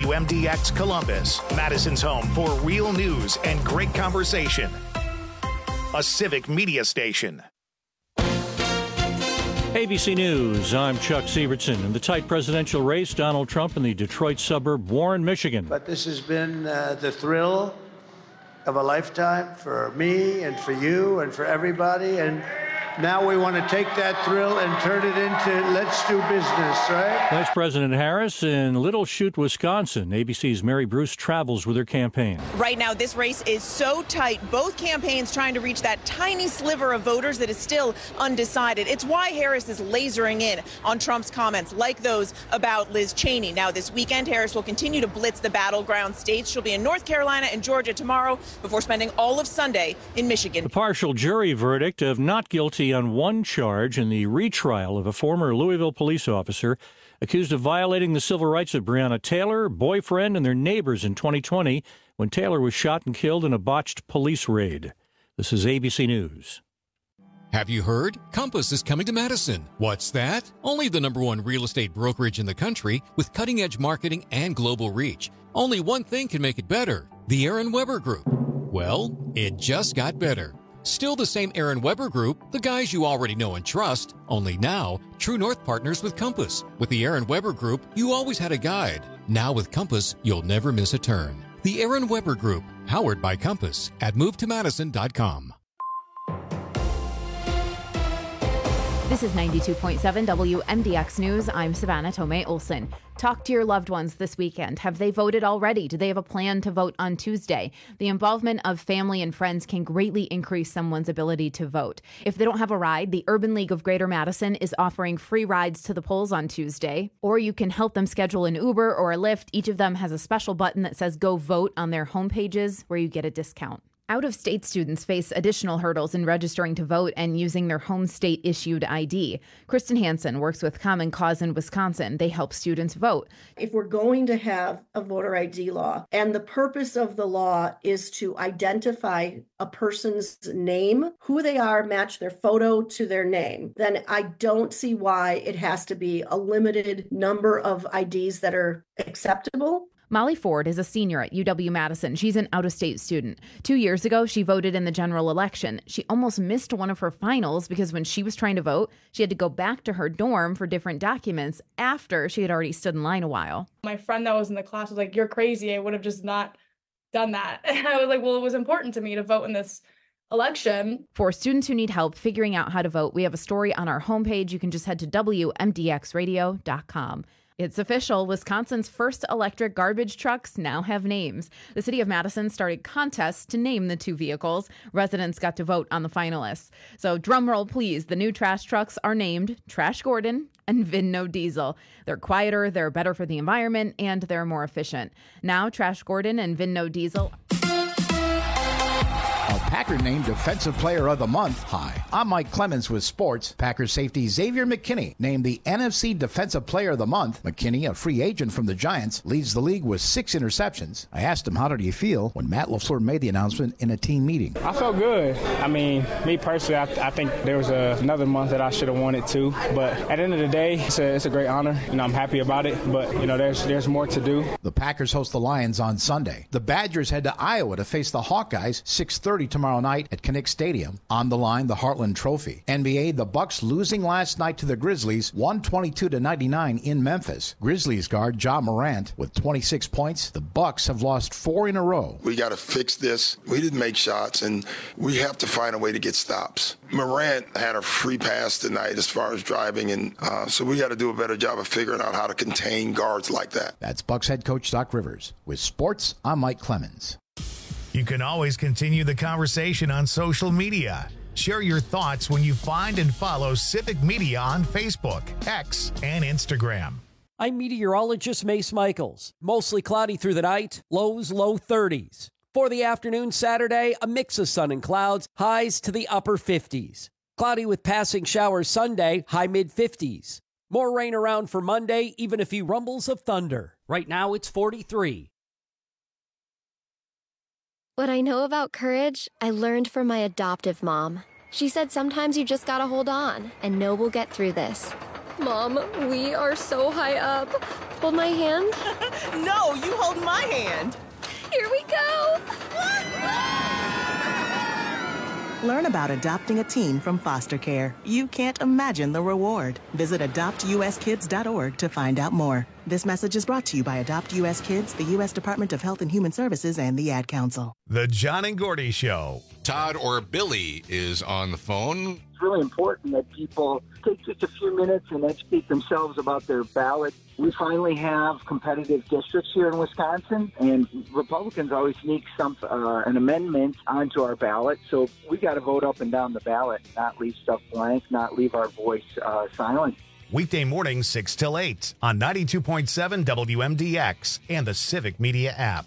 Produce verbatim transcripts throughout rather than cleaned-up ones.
W M D X Columbus, Madison's home for real news and great conversation. A civic media station. A B C News, I'm Chuck Sievertson. In the tight presidential race, Donald Trump in the Detroit suburb Warren, Michigan. But this has been uh, the thrill of a lifetime for me and for you and for everybody. And now we want to take that thrill and turn it into let's do business, right? Vice President Harris in Little Chute, Wisconsin. A B C's Mary Bruce travels with her campaign. Right now, this race is so tight. Both campaigns trying to reach that tiny sliver of voters that is still undecided. It's why Harris is lasering in on Trump's comments, like those about Liz Cheney. Now, this weekend, Harris will continue to blitz the battleground states. She'll be in North Carolina and Georgia tomorrow before spending all of Sunday in Michigan. The partial jury verdict of not guilty on one charge in the retrial of a former Louisville police officer accused of violating the civil rights of Breonna Taylor, boyfriend, and their neighbors in twenty twenty when Taylor was shot and killed in a botched police raid. This is A B C News. Have you heard? Compass is coming to Madison. What's that? Only the number one real estate brokerage in the country with cutting-edge marketing and global reach. Only one thing can make it better: the Aaron Weber Group. Well, it just got better. Still the same Aaron Weber Group, the guys you already know and trust, only now, True North partners with Compass. With the Aaron Weber Group, you always had a guide. Now with Compass, you'll never miss a turn. The Aaron Weber Group, powered by Compass, at move to madison dot com. This is ninety-two point seven W M D X News. I'm Savannah Tomei Olson. Talk to your loved ones this weekend. Have they voted already? Do they have a plan to vote on Tuesday? The involvement of family and friends can greatly increase someone's ability to vote. If they don't have a ride, the Urban League of Greater Madison is offering free rides to the polls on Tuesday. Or you can help them schedule an Uber or a Lyft. Each of them has a special button that says Go Vote on their homepages where you get a discount. Out-of-state students face additional hurdles in registering to vote and using their home state-issued I D. Kristen Hansen works with Common Cause in Wisconsin. They help students vote. If we're going to have a voter I D law, and the purpose of the law is to identify a person's name, who they are, match their photo to their name, then I don't see why it has to be a limited number of I Ds that are acceptable. Molly Ford is a senior at U W-Madison. She's an out-of-state student. Two years ago, she voted in the general election. She almost missed one of her finals because when she was trying to vote, she had to go back to her dorm for different documents after she had already stood in line a while. My friend that was in the class was like, "You're crazy. I would have just not done that." And I was like, well, it was important to me to vote in this election. For students who need help figuring out how to vote, we have a story on our homepage. You can just head to W M D X radio dot com. It's official. Wisconsin's first electric garbage trucks now have names. The city of Madison started contests to name the two vehicles. Residents got to vote on the finalists. So drum roll, please. The new trash trucks are named Trash Gordon and Vinno Diesel. They're quieter, they're better for the environment, and they're more efficient. Now, Trash Gordon and Vinno Diesel. Packer named Defensive Player of the Month. Hi, I'm Mike Clemens with sports. Packers safety Xavier McKinney named the N F C Defensive Player of the Month. McKinney, a free agent from the Giants, leads the league with six interceptions. I asked him how did he feel when Matt LaFleur made the announcement in a team meeting. I felt good. I mean, me personally, I, I think there was a, another month that I should have won it too. But at the end of the day, it's a, it's a great honor. You know, I'm happy about it. But, you know, there's there's more to do. The Packers host the Lions on Sunday. The Badgers head to Iowa to face the Hawkeyes six thirty tomorrow night at Kinnick Stadium. On the line, the Heartland Trophy. N B A, the Bucks losing last night to the Grizzlies, one twenty-two to ninety-nine in Memphis. Grizzlies guard Ja Morant with twenty-six points. The Bucks have lost four in a row. We got to fix this. We didn't make shots, and we have to find a way to get stops. Morant had a free pass tonight as far as driving, and uh, so we got to do a better job of figuring out how to contain guards like that. That's Bucks head coach Doc Rivers. With sports, I'm Mike Clemens. You can always continue the conversation on social media. Share your thoughts when you find and follow Civic Media on Facebook, X, and Instagram. I'm meteorologist Mace Michaels. Mostly cloudy through the night, lows low thirties. For the afternoon Saturday, a mix of sun and clouds, highs to the upper fifties. Cloudy with passing showers Sunday, high mid fifties. More rain around for Monday, even a few rumbles of thunder. Right now it's forty-three. What I know about courage, I learned from my adoptive mom. She said sometimes you just gotta hold on and know we'll get through this. Mom, we are so high up. Hold my hand? No, you hold my hand. Here we go! Learn about adopting a teen from foster care. You can't imagine the reward. Visit adopt u s kids dot org to find out more. This message is brought to you by Adopt U S Kids, the U S Department of Health and Human Services, and the Ad Council. The John and Gordy Show. Todd or Billy is on the phone. It's really important that people take just a few minutes and educate themselves about their ballot. We finally have competitive districts here in Wisconsin, and Republicans always sneak some uh, an amendment onto our ballot. So we got to vote up and down the ballot, not leave stuff blank, not leave our voice uh, silent. Weekday mornings, six till eight on ninety-two point seven W M D X and the Civic Media app.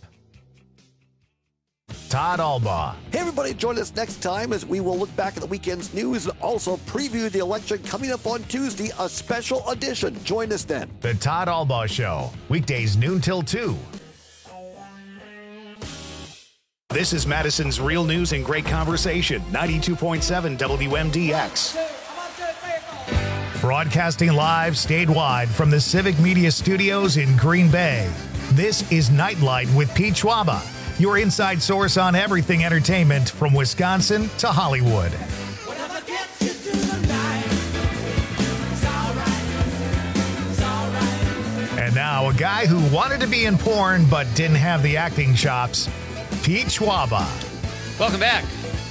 Todd Albaugh. Hey, everybody, join us next time as we will look back at the weekend's news and also preview the election coming up on Tuesday, a special edition. Join us then. The Todd Albaugh Show, weekdays noon till two. This is Madison's Real News and Great Conversation, ninety-two point seven W M D X. Broadcasting live statewide from the Civic Media Studios in Green Bay. This is Nightlight with Pete Schwaba, your inside source on everything entertainment from Wisconsin to Hollywood. And now a guy who wanted to be in porn but didn't have the acting chops, Pete Schwaba. Welcome back.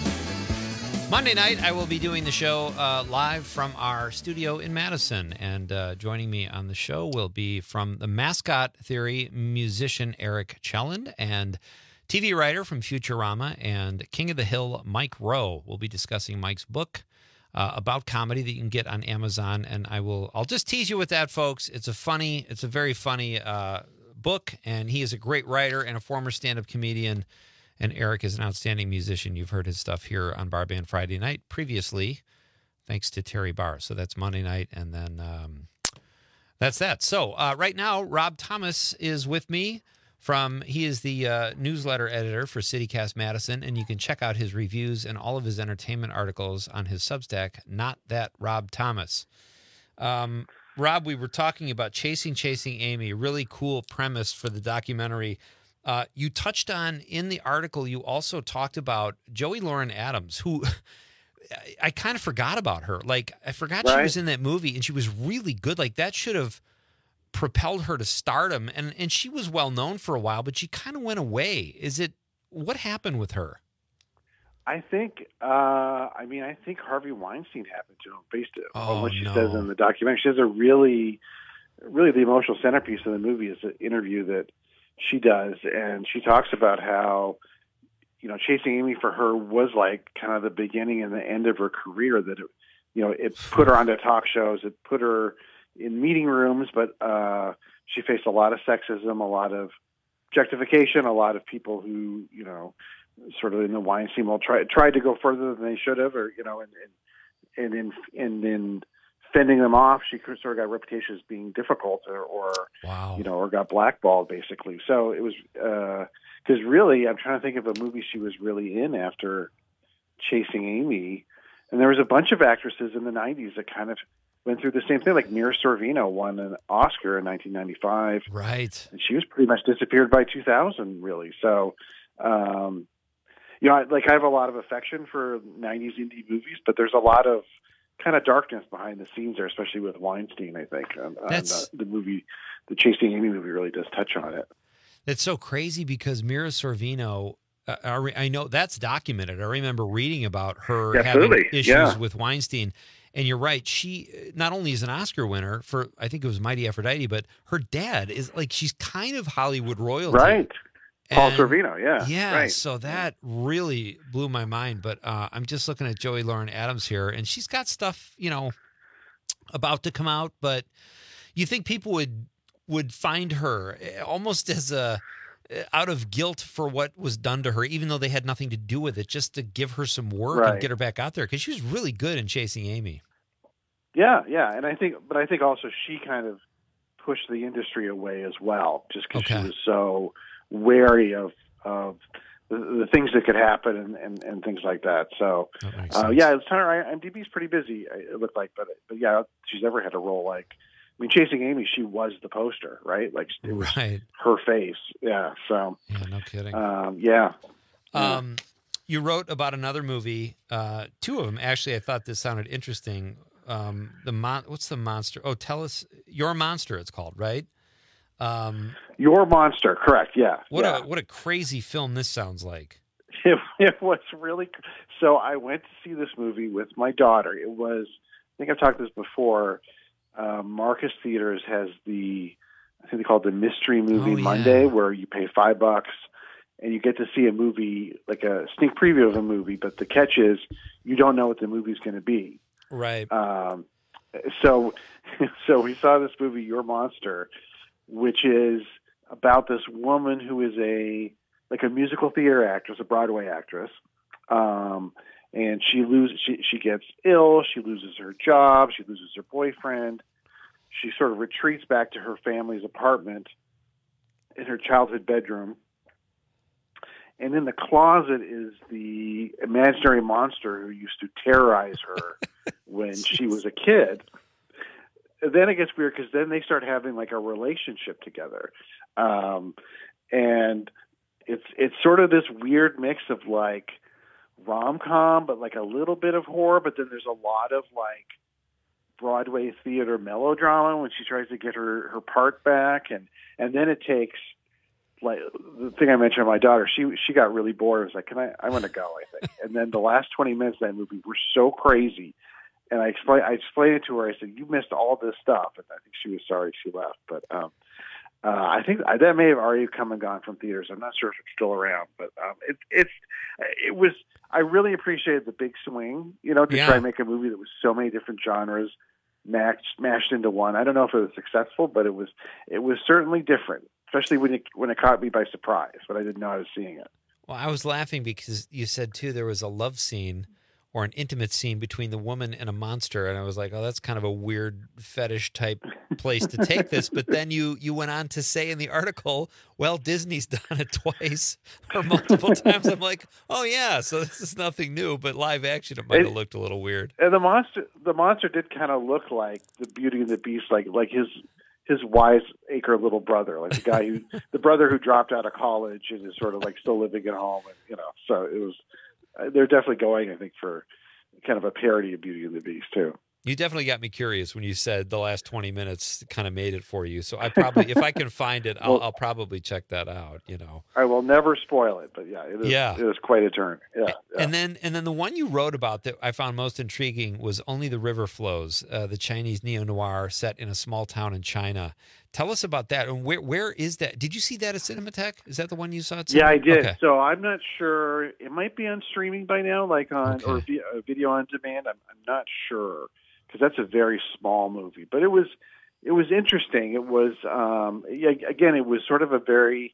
Monday night, I will be doing the show uh, live from our studio in Madison. And uh, joining me on the show will be from the Mascot Theory musician Eric Chelland and T V writer from Futurama and King of the Hill Mike Rowe. We'll be discussing Mike's book uh, about comedy that you can get on Amazon. And I will, I'll just tease you with that, folks. It's a funny, it's a very funny uh, book. And he is a great writer and a former stand-up comedian. And Eric is an outstanding musician. You've heard his stuff here on Bar Band Friday night previously, thanks to Terry Barr. So that's Monday night, and then um, that's that. So uh, right now, Rob Thomas is with me. From he is the uh, newsletter editor for CityCast Madison, and you can check out his reviews and all of his entertainment articles on his Substack, Not That Rob Thomas. Um, Rob, we were talking about Chasing Chasing Amy, really cool premise for the documentary. Uh, you touched on, in the article, you also talked about Joey Lauren Adams, who I, I kind of forgot about her. Like, I forgot right. she was in that movie, and she was really good. Like, that should have propelled her to stardom. And, and she was well known for a while, but she kind of went away. Is it, what happened with her? I think, uh, I mean, I think Harvey Weinstein happened to him based on oh, what she no. says in the documentary. She has a really, really the emotional centerpiece of the movie is an interview that she does, and she talks about how, you know, Chasing Amy for her was like kind of the beginning and the end of her career, that it, you know, it put her onto talk shows, it put her in meeting rooms, but uh, she faced a lot of sexism, a lot of objectification, a lot of people who, you know, sort of in the Weinstein world tried, tried to go further than they should have, or, you know, and, and, and in, and in fending them off, she sort of got a reputation as being difficult or, or wow. you know, or got blackballed basically. So it was, uh, cause really, I'm trying to think of a movie she was really in after Chasing Amy. And there was a bunch of actresses in the nineties that kind of went through the same thing. Like Mira Sorvino won an Oscar in nineteen ninety-five. Right. And she was pretty much disappeared by two thousand, really. So, um, you know, I, like I have a lot of affection for nineties indie movies, but there's a lot of kind of darkness behind the scenes there, especially with Weinstein, I think. And, That's, and, uh, the movie, the Chasing Amy movie really does touch on it. That's so crazy because Mira Sorvino, uh, I, I know that's documented. I remember reading about her Absolutely. having issues yeah. with Weinstein. And you're right. She not only is an Oscar winner for, I think it was Mighty Aphrodite, but her dad is like, she's kind of Hollywood royalty. Right. Paul And, Sorvino, yeah. Yeah, right. so that really blew my mind. But uh, I'm just looking at Joey Lauren Adams here, and she's got stuff, you know, about to come out. But you think people would would find her almost as a out of guilt for what was done to her, even though they had nothing to do with it, just to give her some work right. and get her back out there, because she was really good in Chasing Amy. Yeah, yeah, and I think, but I think also she kind of pushed the industry away as well, just because Okay. she was so wary of of the, the things that could happen and, and, and things like that. So, That makes uh, sense. yeah, it's her. IMDb's pretty busy. It looked like, but but yeah, if she's ever had a role like I mean, Chasing Amy, she was the poster, right? Like it was right. her face. Yeah. So. Yeah, no kidding. Um, yeah. Um, you wrote about another movie, uh, two of them actually. I thought this sounded interesting. Um, the mon- what's the monster? Oh, tell us Your Monster. It's called, right? Um, Your Monster, correct? Yeah. What yeah. a what a crazy film this sounds like. It, it was really. So I went to see this movie with my daughter. It was. I think I've talked this before. Uh, Marcus Theaters has the, I think they call it the Mystery Movie Oh, yeah. Monday, where you pay five bucks and you get to see a movie, like a sneak preview of a movie. But the catch is, you don't know what the movie's going to be. Right. Um, so, so we saw this movie, Your Monster, which is about this woman who is a like a musical theater actress, a Broadway actress. Um, And she loses. She she gets ill. She loses her job. She loses her boyfriend. She sort of retreats back to her family's apartment in her childhood bedroom. And in the closet is the imaginary monster who used to terrorize her when she was a kid. And then it gets weird because then they start having like a relationship together, um, and it's it's sort of this weird mix of like rom-com, but like a little bit of horror, but then there's a lot of like Broadway theater melodrama when she tries to get her, her part back. And, and then it takes like the thing I mentioned, my daughter, she, she got really bored. I was like, can I, I want to go, I think. And then the last twenty minutes of that movie were so crazy. And I explained, I explained it to her. I said, you missed all this stuff. And I think she was sorry she left, but, um, Uh, I think that may have already come and gone from theaters. I'm not sure if it's still around, but um, it, it's it was. I really appreciated the big swing, you know, to Yeah. try and make a movie that was so many different genres matched mashed into one. I don't know if it was successful, but it was it was certainly different, especially when it when it caught me by surprise when I didn't know I was seeing it. Well, I was laughing because you said too there was a love scene or an intimate scene between the woman and a monster, and I was like, oh, that's kind of a weird fetish type place to take this. But then you you went on to say in the article, well, Disney's done it twice or multiple times. I'm like, oh yeah, so this is nothing new, but live action it might have looked a little weird. And the monster the monster did kind of look like the Beauty and the Beast, like like his his wiseacre little brother, like the guy who the brother who dropped out of college and is sort of like still living at home, and you know, so it was. They're definitely going, I think, for kind of a parody of Beauty and the Beast, too. You definitely got me curious when you said the last twenty minutes kind of made it for you. So I probably, if I can find it, I'll, Well, I'll probably check that out, you know. I will never spoil it, but yeah, it is, Yeah. it is quite a turn. Yeah, yeah. And then and then the one you wrote about that I found most intriguing was Only the River Flows, uh, the Chinese neo-noir set in a small town in China. Tell us about that. And where where is that? Did you see that at Cinematheque? Is that the one you saw at Cinematheque? Yeah, I did. Okay. So I'm not sure. It might be on streaming by now, like on Okay. or vi- uh, video on demand. I'm, I'm not sure because that's a very small movie. But it was it was interesting. It was um, yeah, again, it was sort of a very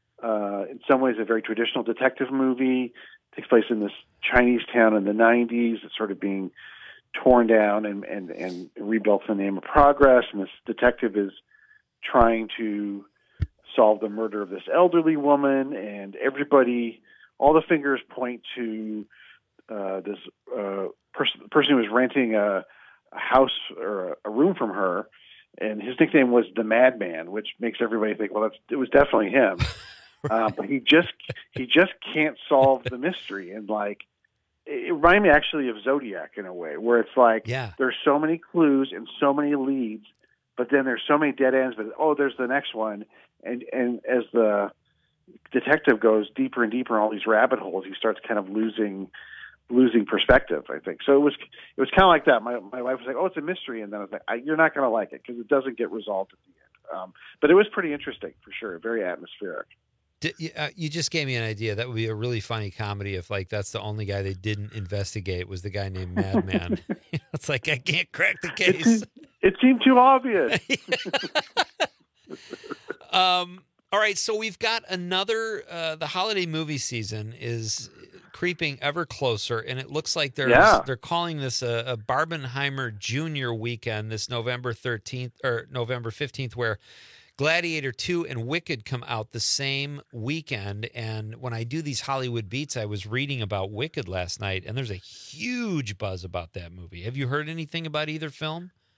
uh, in some ways a very traditional detective movie. It takes place in this Chinese town in the nineties. It's sort of being torn down and and and rebuilt in the name of progress. And this detective is trying to solve the murder of this elderly woman, and everybody, all the fingers point to uh, this uh, person, person who was renting a, a house or a, a room from her, and his nickname was the Madman, which makes everybody think, well, that's, it was definitely him. uh, but he just he just can't solve the mystery, and like it reminded me actually of Zodiac in a way, where it's like Yeah. there's so many clues and so many leads. But then there's so many dead ends, but oh, there's the next one. And and as the detective goes deeper and deeper in all these rabbit holes, he starts kind of losing losing perspective, I think. So it was it was kind of like that. My my wife was like, oh, it's a mystery. And then I was like, I, you're not going to like it because it doesn't get resolved at the end. Um, but it was pretty interesting for sure, very atmospheric. Did, you, uh, you just gave me an idea. That would be a really funny comedy if, like, that's the only guy they didn't investigate was the guy named Madman. It's like, I can't crack the case. It seemed too obvious. um, all right, so we've got another. Uh, the holiday movie season is creeping ever closer, and it looks like they're Yeah. they're calling this a, a Barbenheimer Junior weekend, this November thirteenth or November fifteenth, where Gladiator two and Wicked come out the same weekend. And when I do these Hollywood beats, I was reading about Wicked last night, and there's a huge buzz about that movie. Have you heard anything about either film?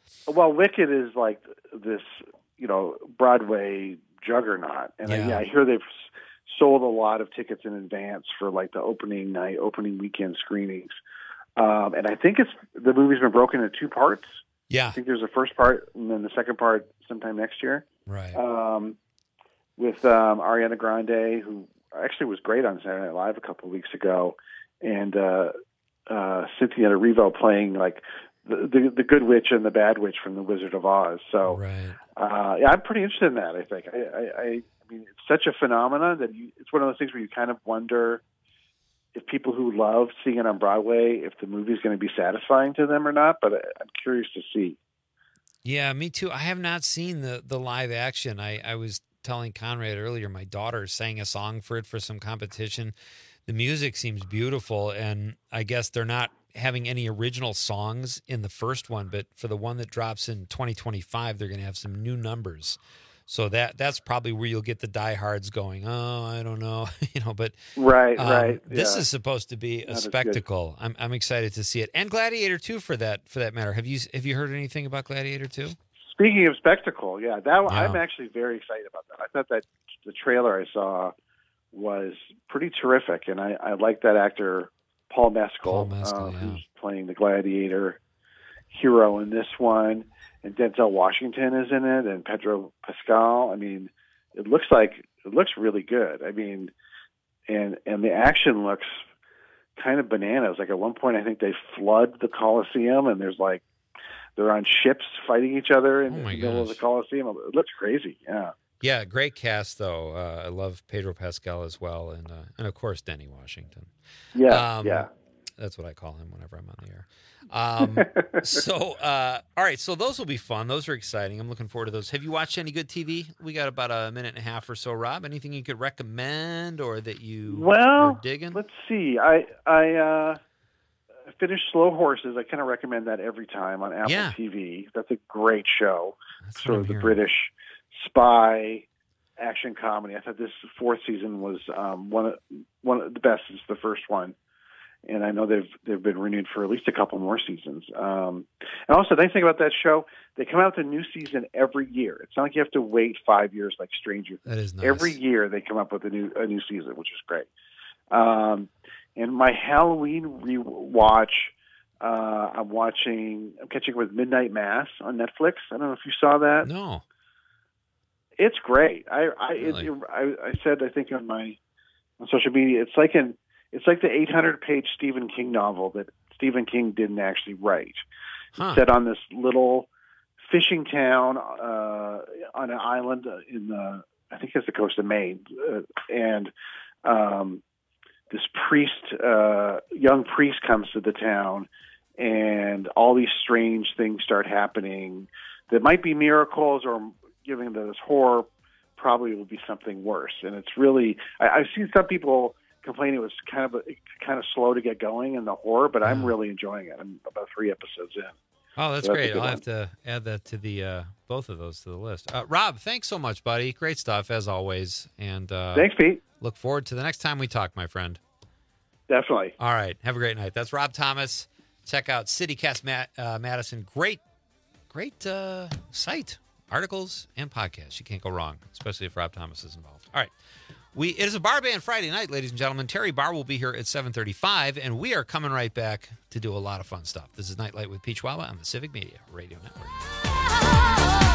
well, Wicked is like this, you know, Broadway juggernaut, and Yeah. I, yeah, I hear they've sold a lot of tickets in advance for like the opening night, opening weekend screenings. Um, and I think it's the movie's been broken into two parts. Yeah. I think there's a first part and then the second part sometime next year. Right. Um, with um, Ariana Grande, who actually was great on Saturday Night Live a couple of weeks ago, and uh, uh, Cynthia Erivo playing like the, the the good witch and the bad witch from The Wizard of Oz. So, right. uh, yeah, I'm pretty interested in that. I think. I, I, I, I mean, it's such a phenomenon that you, it's one of those things where you kind of wonder if people who love seeing it on Broadway, if the movie's going to be satisfying to them or not. But I, I'm curious to see. Yeah, me too. I have not seen the the live action. I, I was telling Conrad earlier, my daughter sang a song for it for some competition. The music seems beautiful, and I guess they're not having any original songs in the first one, but for the one that drops in twenty twenty-five, they're going to have some new numbers. So that that's probably where you'll get the diehards going, oh, I don't know, you know, but right, um, right. This yeah. is supposed to be a That is good. spectacle. I'm I'm excited to see it. And Gladiator two for that for that matter. Have you have you heard anything about Gladiator two? Speaking of spectacle, yeah, that Yeah. I'm actually very excited about that. I thought that the trailer I saw was pretty terrific, and I, I like that actor Paul Mescal, Paul Mescal, uh, yeah. who's playing the gladiator hero in this one, and Denzel Washington is in it, and Pedro Pascal. I mean, it looks like it looks really good. I mean, and and the action looks kind of bananas. Like at one point, I think they flood the Coliseum, and there's like they're on ships fighting each other in Oh the my middle of the gosh. Coliseum. It looks crazy. Yeah. Yeah, great cast though. Uh, I love Pedro Pascal as well, and uh, and of course Denny Washington. Yeah, Um, yeah. That's what I call him whenever I'm on the air. Um, so, uh, all right, so those will be fun. Those are exciting. I'm looking forward to those. Have you watched any good T V? We got about a minute and a half or so, Rob. Anything you could recommend or that you Well, are digging? let's see. I I uh, finished Slow Horses. I kind of recommend that every time on Apple Yeah. T V. That's a great show. That's sort what of the I'm hearing. British spy action comedy. I thought this fourth season was um, one of one of the best. Is the first one, and I know they've they've been renewed for at least a couple more seasons. Um, and also, the nice thing about that show, they come out with a new season every year. It's not like you have to wait five years like Stranger Things. That is nice. Every year they come up with a new a new season, which is great. Um, and my Halloween rewatch, uh, I'm watching. I'm catching up with Midnight Mass on Netflix. I don't know if you saw that. No. It's great. I I, Really? it, I I said I think on my on social media, it's like an it's like the eight hundred page Stephen King novel that Stephen King didn't actually write. Huh. It's set on this little fishing town uh, on an island in the I think it's the coast of Maine, uh, and um, this priest, uh, young priest, comes to the town, and all these strange things start happening. That might be miracles or giving this horror probably will be something worse. And it's really, I, I've seen some people complain it was kind of a, kind of slow to get going in the horror, but I'm really enjoying it. I'm about three episodes in. Oh, that's So that's a great. good I'll one. have to add that to the uh, both of those to the list. Uh, Rob, thanks so much, buddy. Great stuff as always. And uh, Thanks, Pete. Look forward to the next time we talk, my friend. Definitely. All right. Have a great night. That's Rob Thomas. Check out CityCast Matt, uh, Madison. Great, great uh, site. Articles and podcasts. You can't go wrong, especially if Rob Thomas is involved. All right. We It is a Bar Band Friday night, ladies and gentlemen. Terry Barr will be here at seven thirty-five, and we are coming right back to do a lot of fun stuff. This is Nightlight with Pete Schwaba on the Civic Media Radio Network.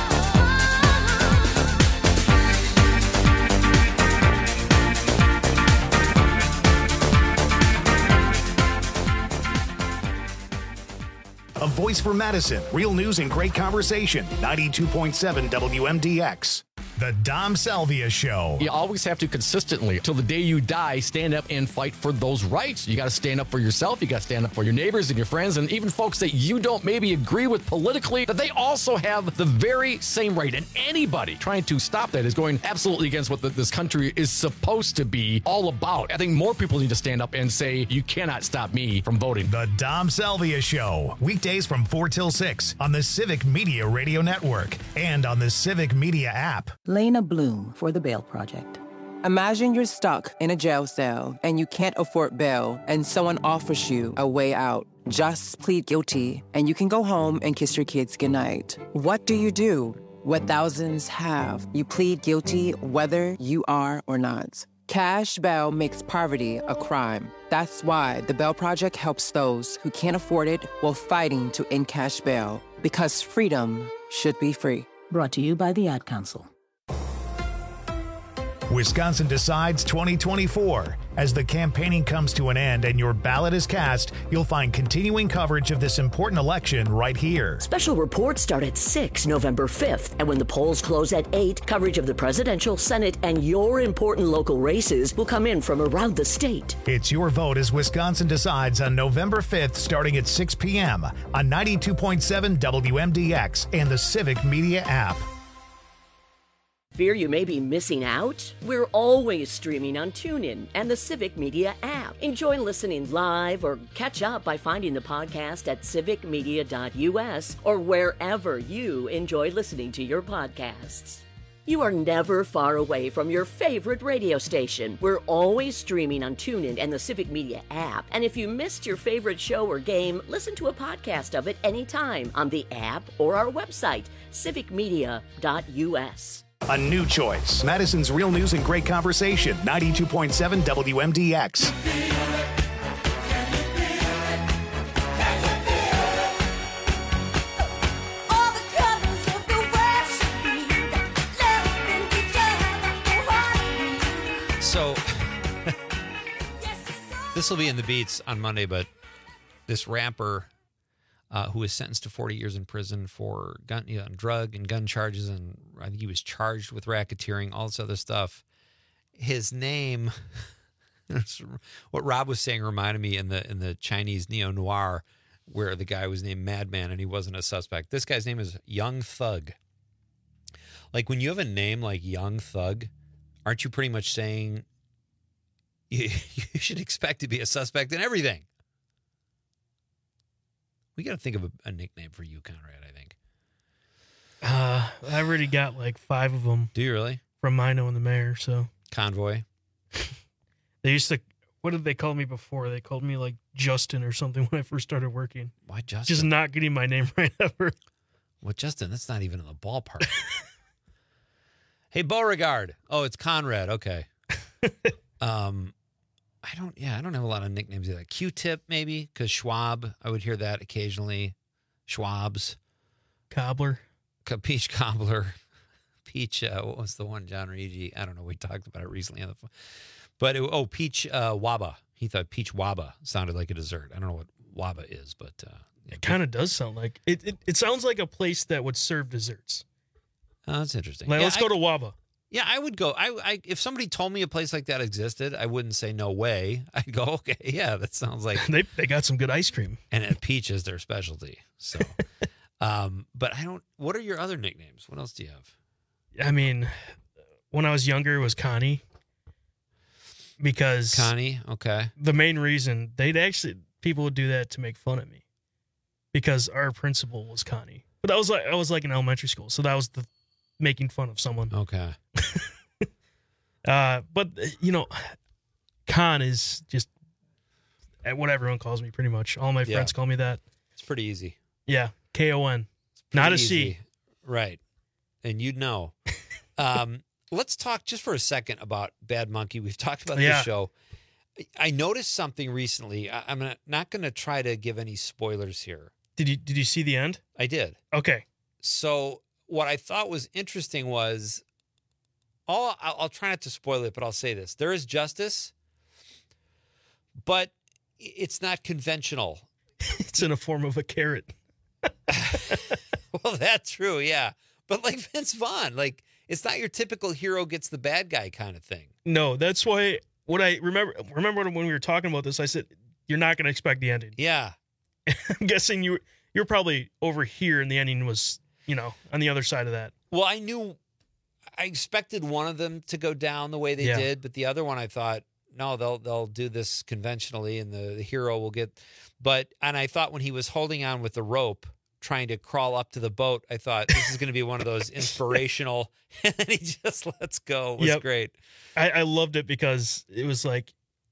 A voice for Madison. Real news and great conversation. ninety-two point seven W M D X. The Dom Salvia Show. You always have to consistently, till the day you die, stand up and fight for those rights. You got to stand up for yourself. You got to stand up for your neighbors and your friends and even folks that you don't maybe agree with politically, that they also have the very same right. And anybody trying to stop that is going absolutely against what the, this country is supposed to be all about. I think more people need to stand up and say, you cannot stop me from voting. The Dom Salvia Show. Weekdays from four till six on the Civic Media Radio Network and on the Civic Media app. Lena Bloom for the Bail Project. Imagine you're stuck in a jail cell and you can't afford bail and someone offers you a way out. Just plead guilty and you can go home and kiss your kids goodnight. What do you do? What thousands have. You plead guilty whether you are or not. Cash bail makes poverty a crime. That's why the Bail Project helps those who can't afford it while fighting to end cash bail. Because freedom should be free. Brought to you by the Ad Council. Wisconsin Decides twenty twenty-four. As the campaigning comes to an end and your ballot is cast, you'll find continuing coverage of this important election right here. Special reports start at six November fifth, and when the polls close at eight, coverage of the presidential, Senate, and your important local races will come in from around the state. It's your vote as Wisconsin Decides on November fifth, starting at six p.m. on ninety-two point seven W M D X and the Civic Media app. Fear you may be missing out? We're always streaming on TuneIn and the Civic Media app. Enjoy listening live or catch up by finding the podcast at civic media dot u s or wherever you enjoy listening to your podcasts. You are never far away from your favorite radio station. We're always streaming on TuneIn and the Civic Media app. And if you missed your favorite show or game, listen to a podcast of it anytime on the app or our website, civic media dot u s. A new choice. Madison's Real News and Great Conversation. ninety-two point seven W M D X. So, this will be in the beats on Monday, but this rapper uh, who was sentenced to forty years in prison for gun, you know, drug and gun charges, and I think he was charged with racketeering, all this other stuff. His name, what Rob was saying reminded me in the in the Chinese neo-noir where the guy was named Madman and he wasn't a suspect. This guy's name is Young Thug. Like when you have a name like Young Thug, aren't you pretty much saying you, you should expect to be a suspect in everything? We got to think of a, a nickname for you, Conrad, I think. Uh, I already got like five of them. Do you really? From Mino and the mayor, so. Convoy. They used to, what did they call me before? They called me like Justin or something when I first started working. Why Justin? Just not getting my name right ever. What, Justin? That's not even in the ballpark. Hey, Beauregard. Oh, it's Conrad. Okay. um, I don't, yeah, I don't have a lot of nicknames either. Q-Tip, maybe, because Schwab, I would hear that occasionally. Schwabs. Cobbler. Peach Cobbler. Peach, uh, what was the one, John Rigi? I don't know. We talked about it recently on the phone. But, it, oh, Peach uh, Waba. He thought Peach Waba sounded like a dessert. I don't know what Waba is, but. Uh, it kind of does sound like, it, it It sounds like a place that would serve desserts. Oh, that's interesting. Like, yeah, let's I, go to Waba. Yeah, I would go. I, I if somebody told me a place like that existed, I wouldn't say no way. I'd go, okay, yeah, that sounds like they they got some good ice cream. And at Peach is their specialty. So, um, but I don't. What are your other nicknames? What else do you have? I mean, when I was younger, it was Connie. Because Connie, okay. The main reason they'd actually people would do that to make fun of me, because our principal was Connie. But that was like I was like in elementary school, so that was the making fun of someone. Okay. uh, but you know, Con is just what everyone calls me. Pretty much, all my Yeah. friends call me that. It's pretty easy. Yeah, K O N, not a C. Easy. Right, and you'd know. um, let's talk just for a second about Bad Monkey. We've talked about Yeah. this show. I noticed something recently. I, I'm not, not going to try to give any spoilers here. Did you Did you see the end? I did. Okay. So what I thought was interesting was, all I'll, I'll try not to spoil it, but I'll say this: there is justice, but it's not conventional. It's in a form of a carrot. Well, that's true, yeah. But like Vince Vaughn, like it's not your typical hero gets the bad guy kind of thing. No, that's why. What I remember remember when we were talking about this, I said you're not going to expect the ending. Yeah. I'm guessing you you're probably over here, and the ending was, you know, on the other side of that. Well, I knew I expected one of them to go down the way they Yeah. did, but the other one I thought, no, they'll they'll do this conventionally, and the, the hero will get. But and I thought when he was holding on with the rope, trying to crawl up to the boat, I thought this is going to be one of those inspirational, and then he just lets go. It was Yep. great. I, I loved it because it was like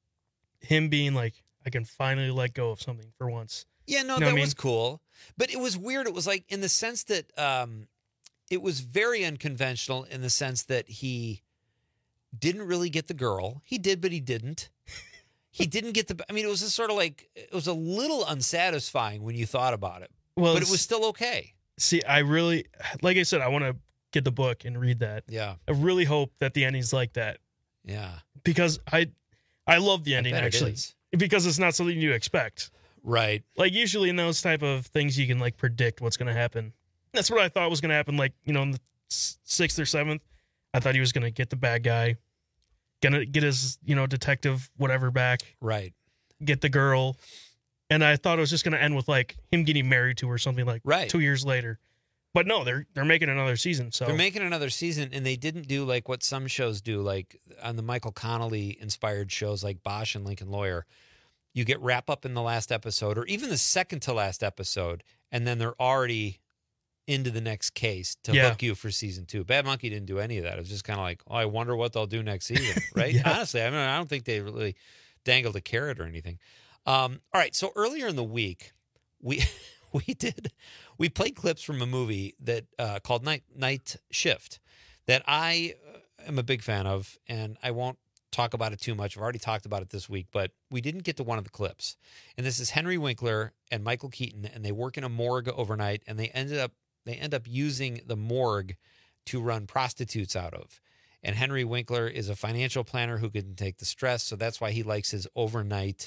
him being like, I can finally let go of something for once. Yeah, no, You know that what I mean? was cool. But it was weird. It was like in the sense that um, it was very unconventional in the sense that he didn't really get the girl. He did, but he didn't. He didn't get the, I mean, it was just sort of like, it was a little unsatisfying when you thought about it. Well, but it was still okay. See, I really, like I said, I want to get the book and read that. Yeah. I really hope that the ending's like that. Yeah. Because I, I love the ending bet it actually. is. Because it's not something you expect. Right. Like usually in those type of things, you can like predict what's going to happen. That's what I thought was going to happen. Like, you know, in the s- sixth or seventh, I thought he was going to get the bad guy, gonna get his, you know, detective whatever back. Right. Get the girl. And I thought it was just going to end with like him getting married to her or something like Right. two years later. But no, they're they're making another season. So They're making another season, and they didn't do like what some shows do, like on the Michael Connelly inspired shows like Bosch and Lincoln Lawyer. You get wrap up in the last episode, or even the second to last episode, and then they're already into the next case to Yeah. hook you for season two. Bad Monkey didn't do any of that. It was just kind of like, oh, I wonder what they'll do next season, right? Yeah. Honestly, I mean, I don't think they really dangled a carrot or anything. Um, all right, so earlier in the week, we we did we played clips from a movie that uh, called Night Night Shift that I am a big fan of, and I won't talk about it too much. I've already talked about it this week, but we didn't get to one of the clips. And this is Henry Winkler and Michael Keaton, and they work in a morgue overnight, and they ended up they end up using the morgue to run prostitutes out of. And Henry Winkler is a financial planner who can take the stress, so that's why he likes his overnight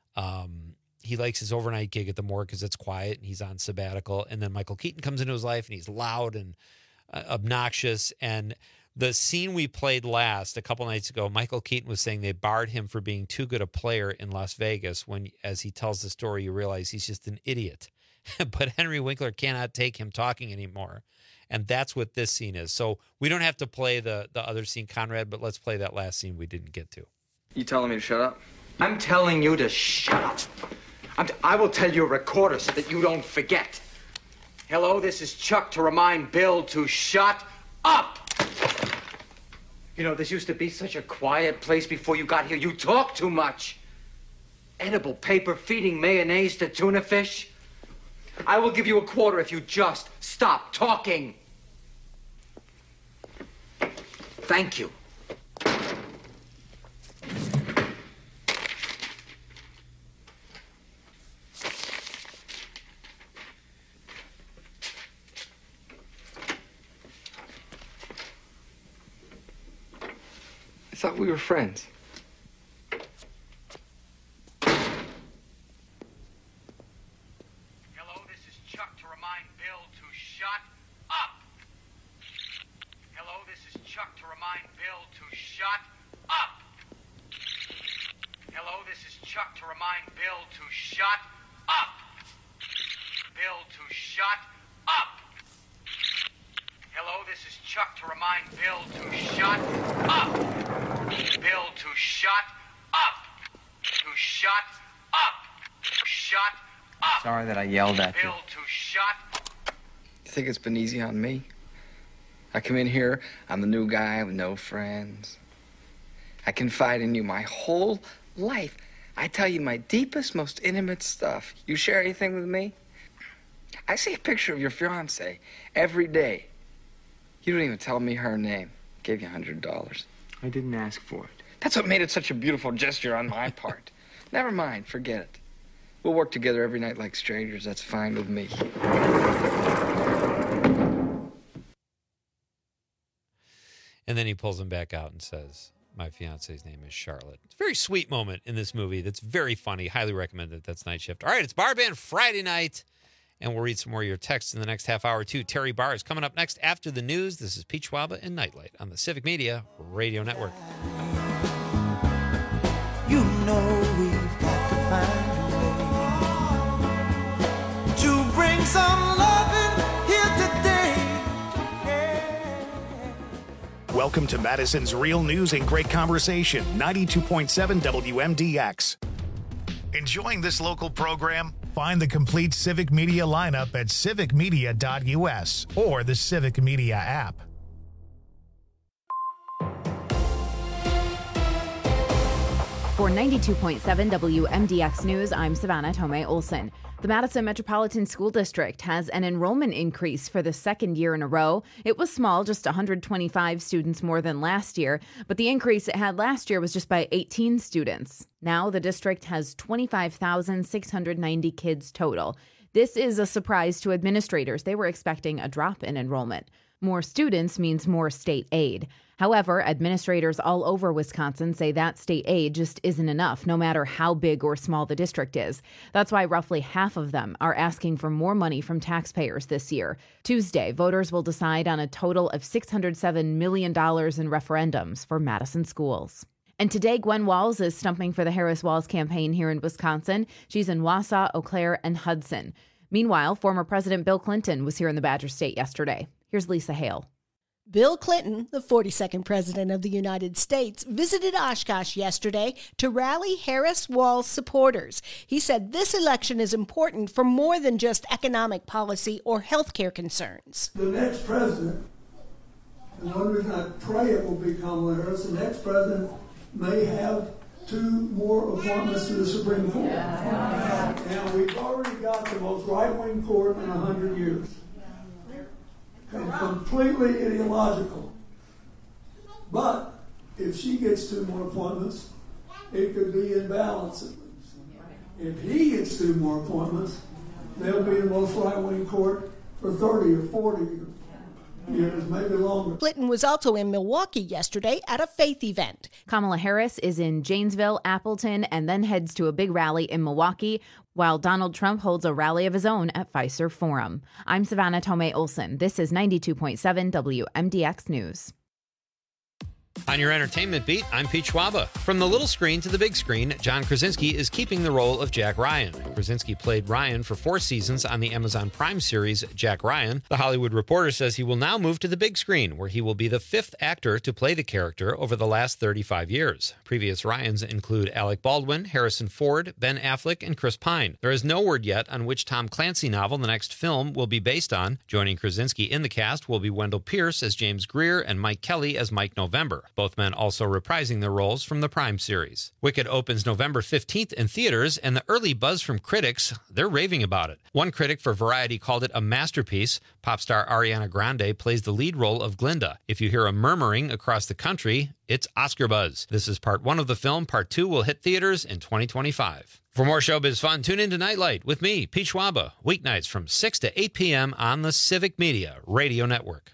um he likes his overnight gig at the morgue because it's quiet and he's on sabbatical. And then Michael Keaton comes into his life and he's loud and uh, obnoxious. And the scene we played last a couple nights ago, Michael Keaton was saying they barred him for being too good a player in Las Vegas. When, as he tells the story, you realize he's just an idiot. But Henry Winkler cannot take him talking anymore. And that's what this scene is. So we don't have to play the, the other scene, Conrad, but let's play that last scene we didn't get to. You telling me to shut up? I'm telling you to shut up. I'm t- I will tell your recorder so that you don't forget. Hello, this is Chuck to remind Bill to shut up. You know, this used to be such a quiet place before you got here. You talk too much. Edible paper feeding mayonnaise to tuna fish. I will give you a quarter if you just stop talking. Thank you. I thought we were friends. Hello, this is Chuck to remind Bill to shut up. Hello, this is Chuck to remind Bill to shut up. Hello, this is Chuck to remind Bill to shut up. Bill to shut up. Hello, this is Chuck to remind Bill to shut up. Bill to shut up. To shut up. Shut up. Sorry that I yelled at you. Bill to shut. You think it's been easy on me? I come in here, I'm the new guy with no friends. I confide in you my whole life. I tell you my deepest, most intimate stuff. You share anything with me? I see a picture of your fiancée every day. You don't even tell me her name. Gave you a hundred dollars. I didn't ask for it. That's what made it such a beautiful gesture on my part. Never mind, forget it. We'll work together every night like strangers. That's fine with me. And then he pulls him back out and says, my fiance's name is Charlotte. It's a very sweet moment in this movie that's very funny. Highly recommend it. That's Night Shift. All right, it's Bar Band Friday night, and we'll read some more of your texts in the next half hour, too. Terry Barr is coming up next after the news. This is Pete Schwaba and Nightlight on the Civic Media Radio Network. You know we've got to find a way to bring some loving here today. Welcome to Madison's Real News and Great Conversation, ninety-two point seven W M D X. Enjoying this local program? Find the complete Civic Media lineup at civic media dot u s or the Civic Media app. For ninety-two point seven W M D X News, I'm Savannah Tomei Olson. The Madison Metropolitan School District has an enrollment increase for the second year in a row. It was small, just one hundred twenty-five students more than last year, but the increase it had last year was just by eighteen students. Now the district has twenty-five thousand six hundred ninety kids total. This is a surprise to administrators. They were expecting a drop in enrollment. More students means more state aid. However, administrators all over Wisconsin say that state aid just isn't enough, no matter how big or small the district is. That's why roughly half of them are asking for more money from taxpayers this year. Tuesday, voters will decide on a total of six hundred seven million dollars in referendums for Madison schools. And today, Gwen Walz is stumping for the Harris-Walz campaign here in Wisconsin. She's in Wausau, Eau Claire, and Hudson. Meanwhile, former President Bill Clinton was here in the Badger State yesterday. Here's Lisa Hale. Bill Clinton, the forty-second President of the United States, visited Oshkosh yesterday to rally Harris-Walz supporters. He said this election is important for more than just economic policy or health care concerns. The next president, and one reason I pray it will be Kamala Harris, the next president may have two more appointments to the Supreme Court. Yeah. And we've already got the most right-wing court in one hundred years. And completely ideological. But if she gets two more appointments, it could be in balance. If he gets two more appointments, they'll be the most right-wing court for thirty or forty years, maybe longer. Clinton was also in Milwaukee yesterday at a faith event. Kamala Harris is in Janesville, Appleton, and then heads to a big rally in Milwaukee, while Donald Trump holds a rally of his own at Fiserv Forum. I'm Savannah Tomei Olson. This is ninety-two point seven W M D X News. On your entertainment beat, I'm Pete Schwaba. From the little screen to the big screen, John Krasinski is keeping the role of Jack Ryan. Krasinski played Ryan for four seasons on the Amazon Prime series Jack Ryan. The Hollywood Reporter says he will now move to the big screen, where he will be the fifth actor to play the character over the last thirty-five years. Previous Ryans include Alec Baldwin, Harrison Ford, Ben Affleck, and Chris Pine. There is no word yet on which Tom Clancy novel the next film will be based on. Joining Krasinski in the cast will be Wendell Pierce as James Greer and Mike Kelly as Mike November. Both men also reprising their roles from the Prime series. Wicked opens November fifteenth in theaters, and the early buzz from critics, they're raving about it. One critic for Variety called it a masterpiece. Pop star Ariana Grande plays the lead role of Glinda. If you hear a murmuring across the country, it's Oscar buzz. This is part one of the film. Part two will hit theaters in twenty twenty-five. For more showbiz fun, tune in to Nightlight with me, Pete Schwaba, weeknights from six to eight p.m. on the Civic Media Radio Network.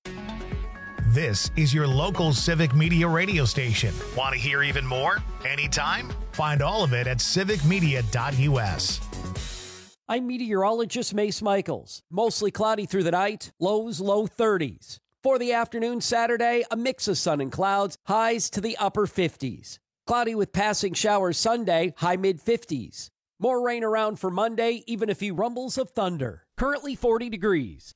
This is your local Civic Media radio station. Want to hear even more? Anytime? Find all of it at civic media dot u s. I'm meteorologist Mace Michaels. Mostly cloudy through the night, lows low thirties. For the afternoon Saturday, a mix of sun and clouds, highs to the upper fifties. Cloudy with passing showers Sunday, high mid fifties. More rain around for Monday, even a few rumbles of thunder. Currently forty degrees.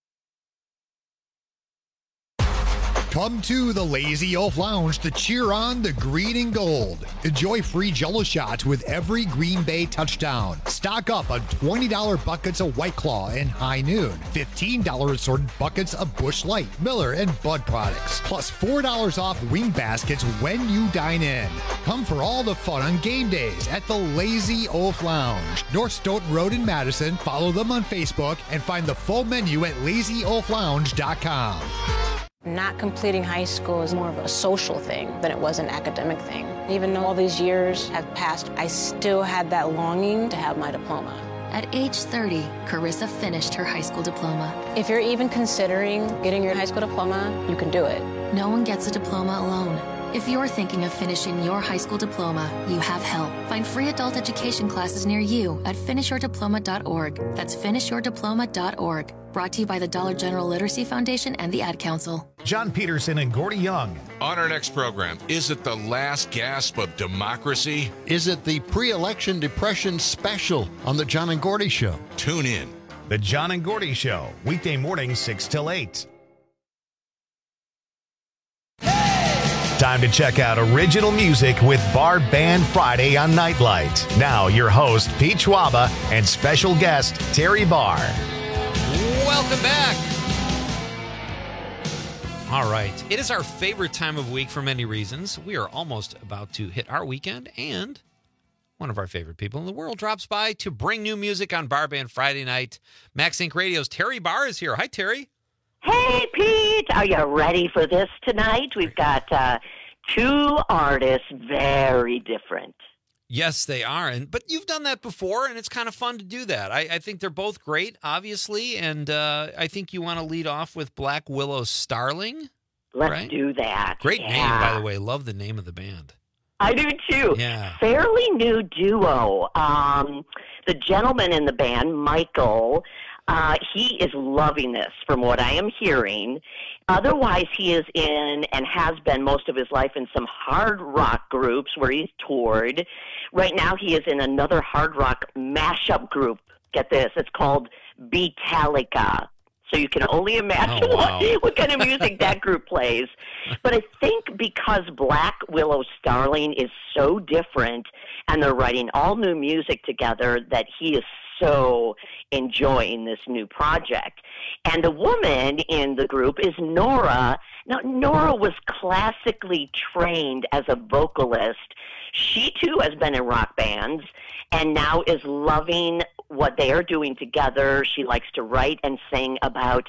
Come to the Lazy Oaf Lounge to cheer on the green and gold. Enjoy free Jell-O shots with every Green Bay touchdown. Stock up on twenty dollars buckets of White Claw and High Noon. fifteen dollars assorted buckets of Busch Light, Miller, and Bud products. Plus four dollars off wing baskets when you dine in. Come for all the fun on game days at the Lazy Oaf Lounge. North Stoughton Road in Madison. Follow them on Facebook and find the full menu at lazy oaf lounge dot com. Not completing high school is more of a social thing than it was an academic thing. Even though all these years have passed, I still had that longing to have my diploma. At age thirty, Carissa finished her high school diploma. If you're even considering getting your high school diploma, you can do it. No one gets a diploma alone. If you're thinking of finishing your high school diploma, you have help. Find free adult education classes near you at finish your diploma dot org. That's finish your diploma dot org. Brought to you by the Dollar General Literacy Foundation and the Ad Council. John Peterson and Gordy Young. On our next program, is it the last gasp of democracy? Is it the pre-election depression special on the John and Gordy Show? Tune in. The John and Gordy Show, weekday mornings six till eight. Time to check out original music with Bar Band Friday on Nightlight. Now, your host, Pete Schwaba, and special guest, Terry Barr. Welcome back. All right. It is our favorite time of week for many reasons. We are almost about to hit our weekend, and one of our favorite people in the world drops by to bring new music on Bar Band Friday night. Max Inc Radio's Terry Barr is here. Hi, Terry. Hey, Pete. Are you ready for this tonight? We've got uh, two artists, very different. Yes, they are. And but you've done that before, and it's kind of fun to do that. I, I think they're both great, obviously, and uh, I think you want to lead off with Black Willow Starling. Let's right? do that. Great yeah. name, by the way. Love the name of the band. I do, too. Yeah. Fairly new duo. Um, the gentleman in the band, Michael, uh, he is loving this from what I am hearing. Otherwise, he is in and has been most of his life in some hard rock groups where he's toured. Right now, he is in another hard rock mashup group. Get this. It's called Beatallica. So you can only imagine oh, wow. what, what kind of music that group plays. But I think because Black Willow Starling is so different and they're writing all new music together that he is so enjoying this new project. And the woman in the group is Nora. Now, Nora was classically trained as a vocalist. She, too, has been in rock bands and now is loving what they are doing together. She likes to write and sing about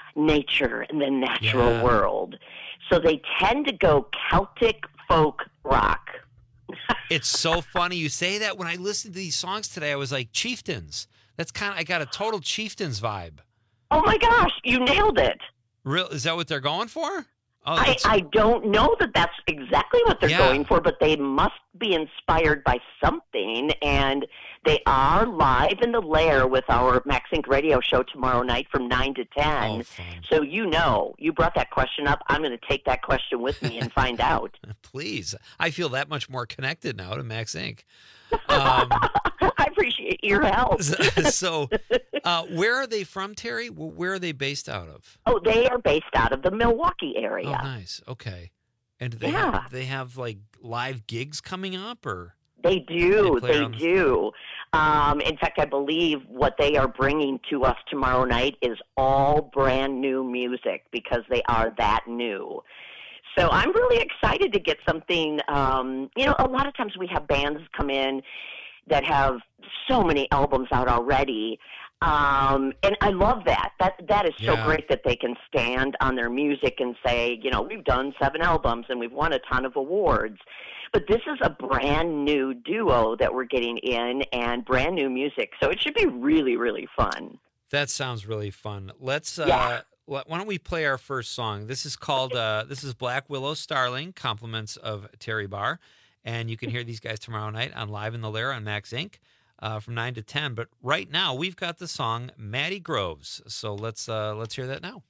nature and the natural yeah. world. So they tend to go Celtic folk rock. It's so funny you say that. When I listened to these songs today, I was like, Chieftains. That's kind of, I got a total Chieftains vibe. Oh my gosh, you nailed it. Real? Is that what they're going for? Oh, I, I don't know that that's exactly what they're Yeah. going for, but they must be inspired by something, and they are live in the Lair with our Max Inc Radio show tomorrow night from nine to ten. Oh, fun. So you know, you brought that question up. I'm going to take that question with me and find out. Please. I feel that much more connected now to Max Inc Um, I appreciate your help. so, uh, where are they from, Terry? Where are they based out of? Oh, they are based out of the Milwaukee area. Oh, nice. Okay. And do they Yeah. have, they have like live gigs coming up, or They do. They play They, around the- do. Um, in fact, I believe what they are bringing to us tomorrow night is all brand new music because they are that new. So I'm really excited to get something. Um, you know, a lot of times we have bands come in that have so many albums out already. Um, and I love that. That that is so Yeah. great that they can stand on their music and say, you know, we've done seven albums and we've won a ton of awards. But this is a brand new duo that we're getting in and brand new music. So it should be really, really fun. that sounds really fun. Let's. Uh, Yeah. let- Why don't we play our first song? This is called. Uh, this is Black Willow Starling, compliments of Terry Barr, and you can hear these guys tomorrow night on Live in the Lair on Max Inc Uh, from nine to ten. But right now we've got the song Maddie Groves. So let's uh, let's hear that now.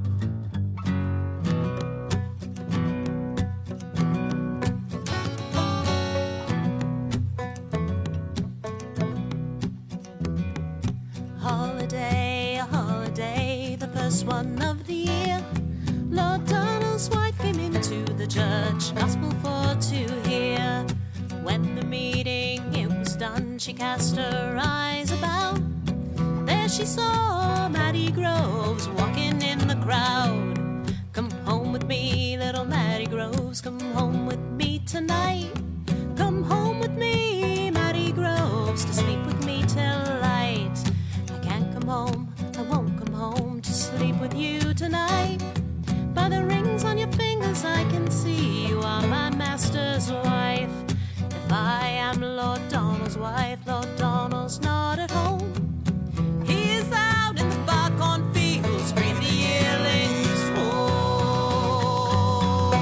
Holiday, a holiday, the first one of the year. Lord Donald's wife came into the church, gospel for to hear. When the meeting it was done, she cast her eyes about. There she saw Maddie Groves walking in the crowd. Come home with me, little Maddie Groves, come home with me tonight. Come home with me, Maddie Groves, to sleep with me till light. I can't come home, I won't come home to sleep with you tonight. By the rings on your fingers I can see you are my master's wife. If I am Lord Donald's wife, Lord Donald's not at home. He is out in the far cornfields, bring the yearlings home.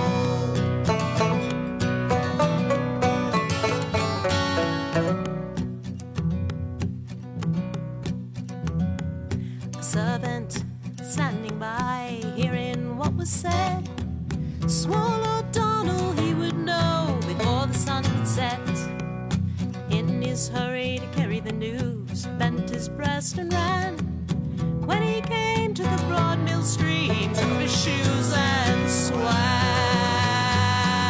A servant standing by, hearing what was said, swore Lord Donald he would know before the sun had set. In his hurry to carry the news, bent his breast and ran. When he came to the broad mill stream, took his shoes and swam.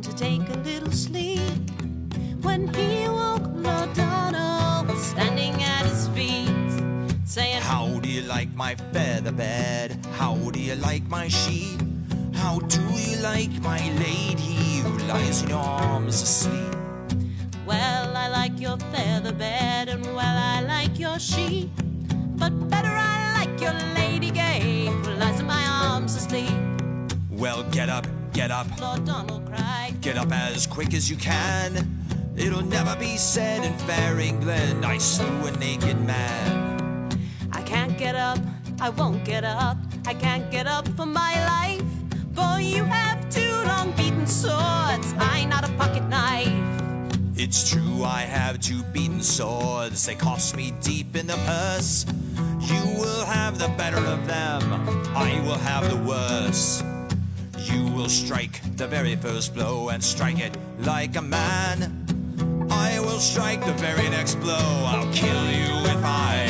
to take a little sleep. When he woke, Lord Donald was standing at his feet, saying, How do you like my feather bed? How do you like my sheep? How do you like my lady who lies in your arms asleep? Well, I like your feather bed, and well, I like your sheep, but better I like your lady gay who lies in my arms asleep. Well, get up, get up, Lord Donald cried. Get up as quick as you can. It'll never be said in fair England I slew a naked man. I can't get up, I won't get up, I can't get up for my life, for you have two long beaten swords, I not a pocket knife. It's true, I have two beaten swords. They cost me deep in the purse. You will have the better of them, I will have the worse. You will strike the very first blow and strike it like a man. I will strike the very next blow. I'll kill you if I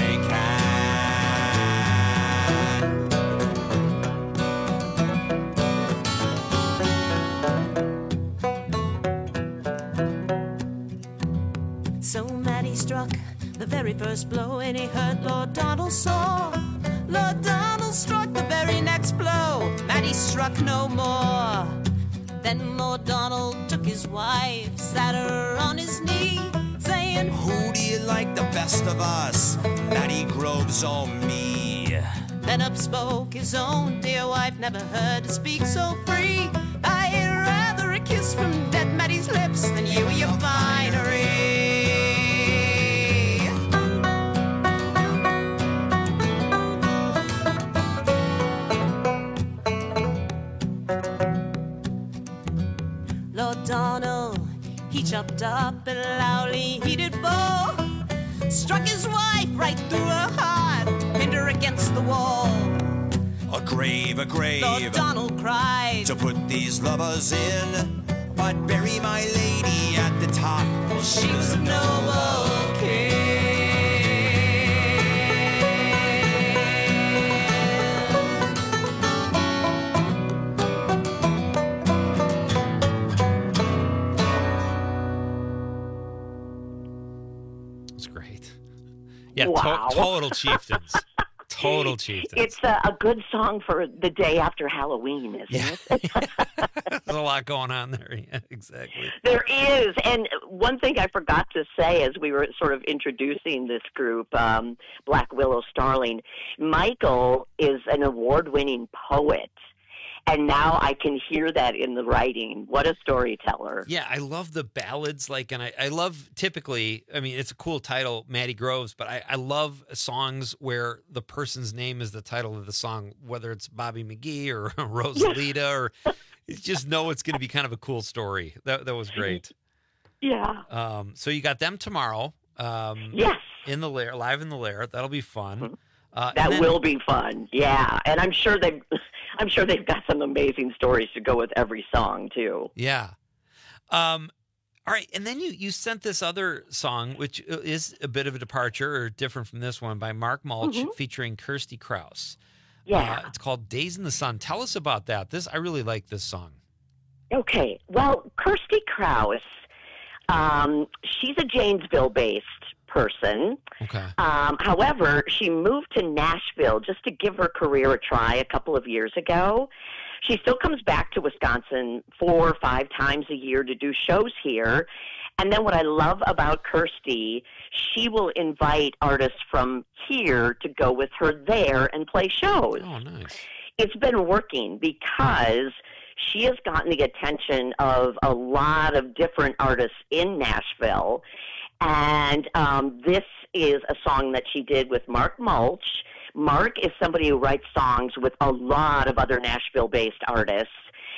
can. So Matty struck the very first blow, and he hurt Lord Donald sore. Lord Donald struck the very next blow. Matty struck no more. Then Lord Donald took his wife, sat her on his knee, saying, Who do you like the best of us, Matty Groves or me? Then up spoke his own dear wife, never heard her speak so free. I'd rather a kiss from dead Matty's lips than you and your finery. Lord Donald, he chopped up a loudly heated bow, struck his wife right through her heart, pinned her against the wall. A grave, a grave, Lord Donald cried, to put these lovers in, but bury my lady at the top. Well, she was a noble king. Yeah, Wow. to- total chieftains. Total chieftains. It's a, a good song for the day after Halloween, isn't Yeah. it? There's a lot going on there. Yeah, exactly. There is. And one thing I forgot to say as we were sort of introducing this group, um, Black Willow Starling, Michael is an award-winning poet. And now I can hear that in the writing. What a storyteller. Yeah, I love the ballads. Like, and I, I love typically, I mean, it's a cool title, Matty Groves, but I, I love songs where the person's name is the title of the song, whether it's Bobby McGee or Rosalita, or you just know it's going to be kind of a cool story. That that was great. Yeah. Um, so you got them tomorrow. Um, yes. In the Lair, live in the Lair. That'll be fun. Uh, That and then- will be fun. Yeah. And I'm sure they I'm sure they've got some amazing stories to go with every song too. Yeah. Um, all right. And then you, you sent this other song, which is a bit of a departure or different from this one, by Mark Mulch Mhm. featuring Kirsty Krause. Yeah. Uh, it's called Days in the Sun. Tell us about that. This I really like this song. Okay. Well, Kirsty Krause, um, she's a Janesville-based person. Okay. Um, however, she moved to Nashville just to give her career a try a couple of years ago. She still comes back to Wisconsin four or five times a year to do shows here. And then what I love about Kirsty, she will invite artists from here to go with her there and play shows. Oh, nice. It's been working because she has gotten the attention of a lot of different artists in Nashville. And um, this is a song that she did with Mark Mulch. Mark is somebody who writes songs with a lot of other Nashville-based artists.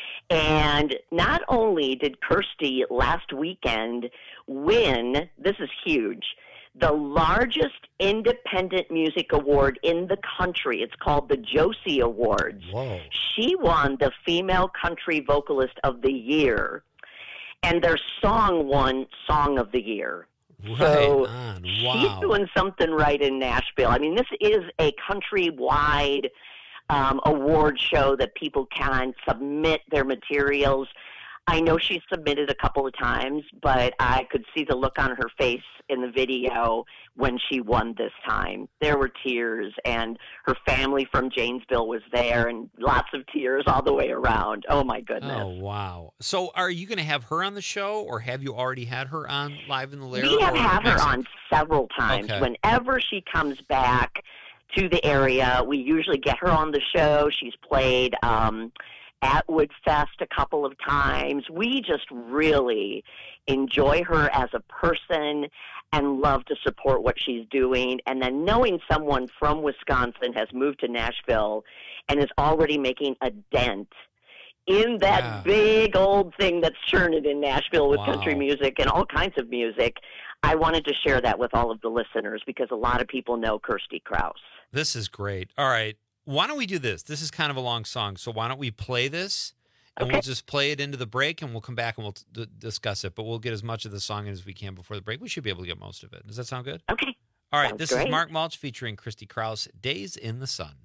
And not only did Kirsty last weekend win, this is huge, the largest independent music award in the country. It's called the Josie Awards. Whoa. She won the Female Country Vocalist of the Year. And their song won Song of the Year. Right So on. she's Wow. doing something right in Nashville. I mean, this is a countrywide um, award show that people can submit their materials. I know she submitted a couple of times, but I could see the look on her face in the video when she won this time. There were tears, and her family from Janesville was there, and lots of tears all the way around. Oh, my goodness. Oh, wow. So are you going to have her on the show, or have you already had her on Live in the Lair? We have or had her next? on several times. Okay. Whenever she comes back to the area, we usually get her on the show. She's played um, at Woodfest a couple of times. We just really enjoy her as a person and love to support what she's doing. And then knowing someone from Wisconsin has moved to Nashville and is already making a dent in that Yeah. big old thing that's churning in Nashville with Wow. country music and all kinds of music, I wanted to share that with all of the listeners because a lot of people know Kirsty Krause. This is great. All right. Why don't we do this? This is kind of a long song, so why don't we play this, and we'll just play it into the break, and we'll come back and we'll d- discuss it, but we'll get as much of the song in as we can before the break. We should be able to get most of it. Does that sound good? Okay. All right. Sounds This great. is Mark Mulch featuring Kirsty Krause, Days in the Sun.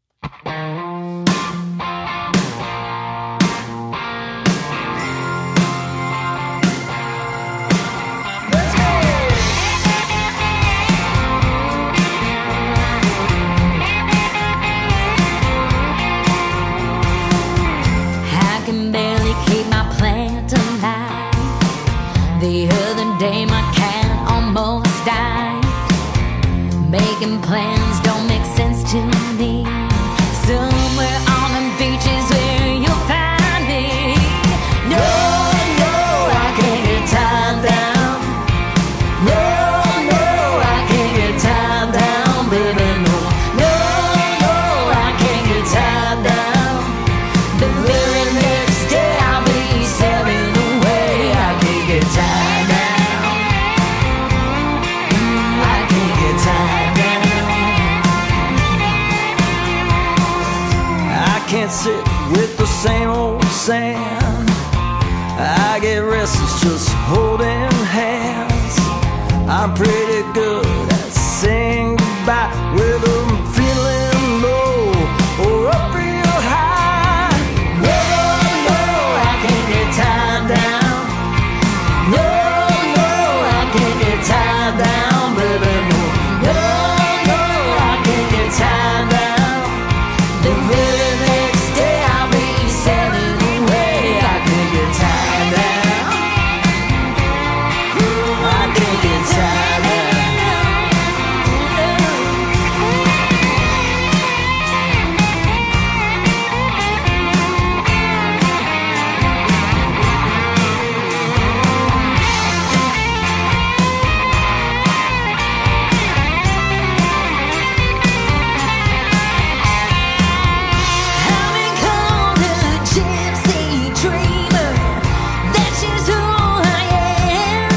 I can barely keep my plant alive. The other day my cat almost died. Making plans don't make sense to me. Somewhere on the beaches where you'll find me. No, no, I can't get tied down. No, no, I can't get tied down, baby, no. No, no, I can't get tied down. The very next day I'll be sailing away. I can't get tied down. Mm, I can't get tied down. I can't sit with the same old sand. I get restless just holding hands. I'm pretty good at saying goodbye, whether I'm feeling low or up real high. No, no, I can't get tied down. No, no, I can't get tied down, baby, no. No, no, I can't get tied down. The very next day I'll be sailing away. I can't get tied down. Ooh, I can't get tied down. I've been called a gypsy dreamer. That's just who I am.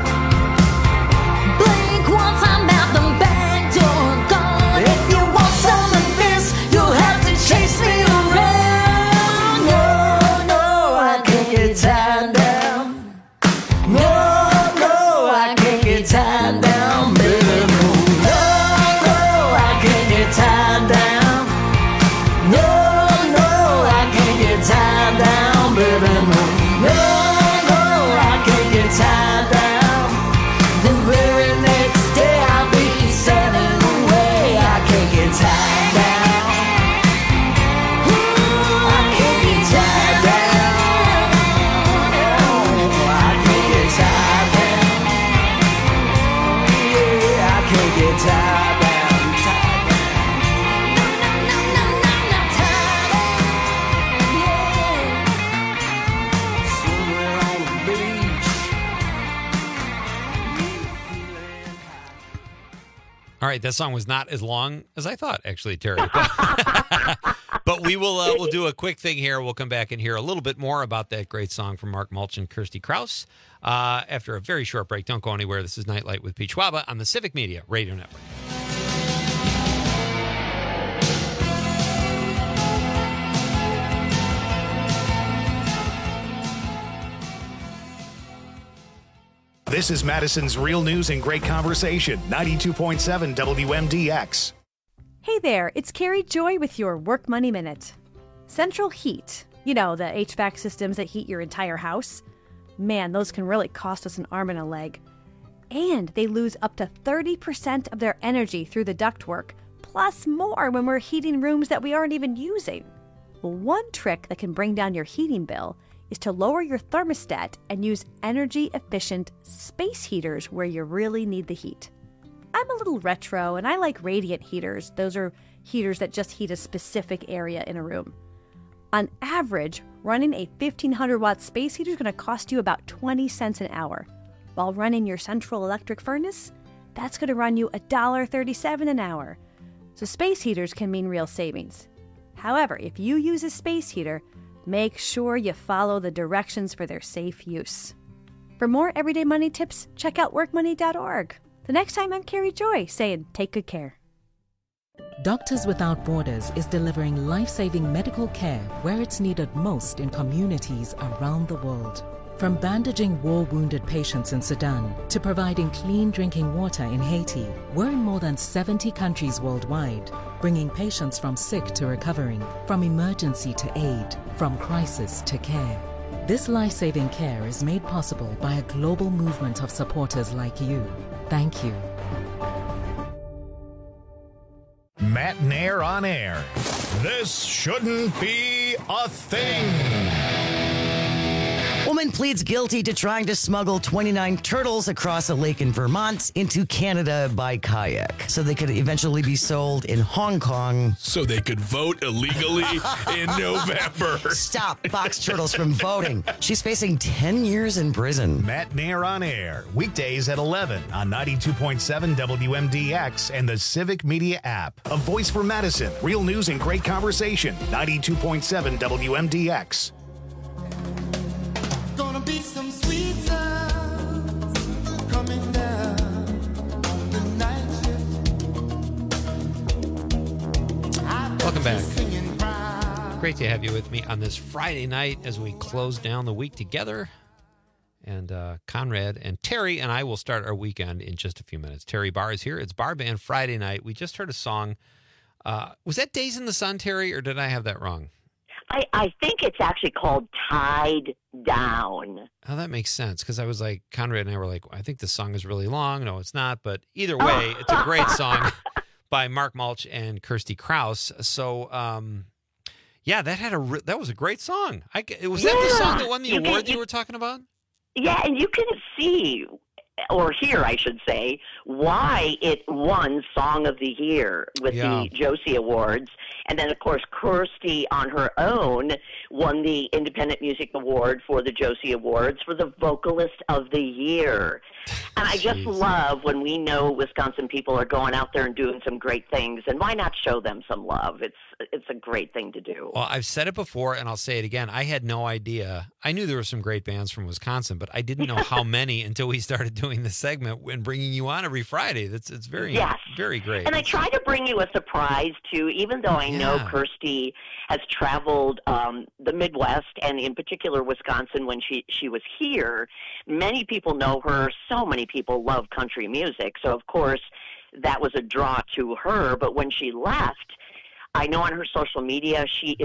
Blink once, I'm out the back door, gone. If you want some of this, you'll have to chase me around. No, no, I can't get tied down. No, no, I can't get tied down, baby, no. No, no, I can't get tied down. No, no, I can't get tied down, baby, no. No, no, I can't get tied down. The very next day I'll be sailing away. I can't get tied down. Ooh, I can't get tied down. Oh, I can't get tied down. Yeah, I can't get tied down. Tied down. No, no, no, no, no, tied down. Yeah. Somewhere on the beach. All right, that song was not as long as I thought, actually, Terry. But we will uh, we'll do a quick thing here. We'll come back and hear a little bit more about that great song from Mark Mulch and Kirsty Krause uh, after a very short break. Don't go anywhere. This is Nightlight with Pete Schwaba on the Civic Media Radio Network. This is Madison's Real News and Great Conversation, ninety-two point seven W M D X. Hey there, it's Carrie Joy with your Work Money Minute. Central Heat, You know, the H V A C systems that heat your entire house. Man, those can really cost us an arm and a leg. And they lose up to thirty percent of their energy through the ductwork, plus more when we're heating rooms that we aren't even using. Well, one trick that can bring down your heating bill is to lower your thermostat and use energy-efficient space heaters where you really need the heat. I'm a little retro, and I like radiant heaters. Those are heaters that just heat a specific area in a room. On average, running a fifteen hundred watt space heater is going to cost you about twenty cents an hour. While running your central electric furnace, that's going to run you one dollar and thirty-seven cents an hour. So space heaters can mean real savings. However, if you use a space heater, make sure you follow the directions for their safe use. For more everyday money tips, check out work money dot org. The next time, I'm Carrie Joy saying, take good care. Doctors Without Borders is delivering life-saving medical care where it's needed most in communities around the world. From bandaging war-wounded patients in Sudan to providing clean drinking water in Haiti, we're in more than seventy countries worldwide, bringing patients from sick to recovering, from emergency to aid, from crisis to care. This life-saving care is made possible by a global movement of supporters like you. Thank you. Matt Nair on air. This shouldn't be a thing. Woman pleads guilty to trying to smuggle twenty-nine turtles across a lake in Vermont into Canada by kayak so they could eventually be sold in Hong Kong. So they could vote illegally in November. Stop box turtles from voting. She's facing ten years in prison. Matt Nair on air. Weekdays at eleven on ninety-two point seven W M D X and the Civic Media app. A voice for Madison. Real news and great conversation. ninety-two point seven W M D X. Gonna be some sweet sounds coming down on the night shift. Welcome back. Great to have you with me on this Friday night as we close down the week together. And uh, Conrad and Terry and I will start our weekend in just a few minutes. Terry Barr is here. It's Bar Band Friday night. We just heard a song. Uh, was that Days in the Sun, Terry, or did I have that wrong? I, I think it's actually called Tied Down. Oh, that makes sense, because I was like, Conrad and I were like, I think this song is really long. No, it's not. But either way, it's a great song by Mark Mulch and Kirsty Krause. So, um, yeah, that had a re- that was a great song. I, was that Yeah. the song that won the You award can- that you you- were talking about? Yeah, and you can see, or hear, I should say, why it won Song of the Year with Yeah. the Josie Awards. And then, of course, Kirsty on her own won the Independent Music Award for the Josie Awards for the Vocalist of the Year. And I just love when we know Wisconsin people are going out there and doing some great things, and why not show them some love? It's it's a great thing to do. Well, I've said it before, and I'll say it again. I had no idea. I knew there were some great bands from Wisconsin, but I didn't know how many until we started doing the segment and bringing you on every Friday. That's it's very, Yes. very great. And I try to bring you a surprise, too, even though I know Yeah. Kirsty has traveled um, the Midwest and in particular Wisconsin when she, she was here. Many people know her. So many people love country music. So, of course, that was a draw to her. But when she left, I know on her social media she is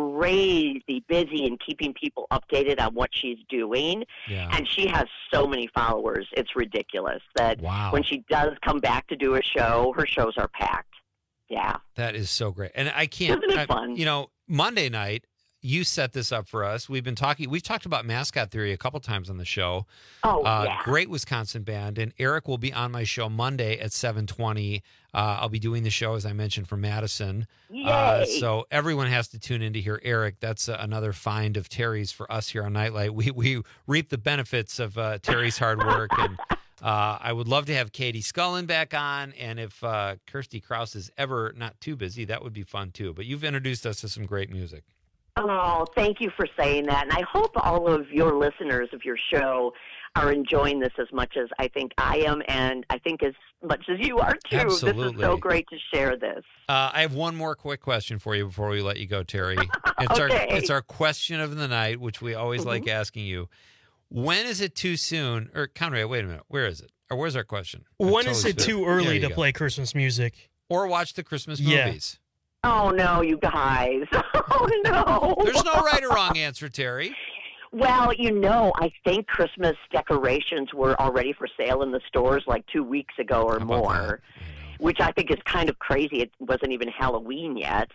crazy busy in keeping people updated on what she's doing. Yeah. And she has so many followers. It's ridiculous that Wow. when she does come back to do a show, her shows are packed. Yeah. That is so great. And I can't, Isn't it I- fun? you know, Monday night, you set this up for us. We've been talking, we've talked about Mascot Theory a couple times on the show. Oh, uh, yeah. Great Wisconsin band. And Eric will be on my show Monday at seven twenty. Uh, I'll be doing the show, as I mentioned, from Madison. Uh, Yay. so everyone has to tune in to hear Eric. That's uh, another find of Terry's for us here on Nightlight. We, we reap the benefits of uh, Terry's hard work. And uh, I would love to have Katie Scullin back on. And if uh, Kirsty Krause is ever not too busy, that would be fun too. But you've introduced us to some great music. Oh, thank you for saying that. And I hope all of your listeners of your show are enjoying this as much as I think I am, and I think as much as you are too. This is Absolutely. so great to share this. Uh, I have one more quick question for you before we let you go, Terry. It's Okay. our it's our question of the night, which we always like asking you. When is it too soon? Or Conrad, wait a minute. Where is it? Or where's our question? I When is totally it spit- too There early you to go. play Christmas music? Or watch the Christmas Yeah. movies? Oh, no, you guys. Oh, no. There's no right or wrong answer, Terry. Well, you know, I think Christmas decorations were already for sale in the stores like two weeks ago or more, which I think is kind of crazy. It wasn't even Halloween yet.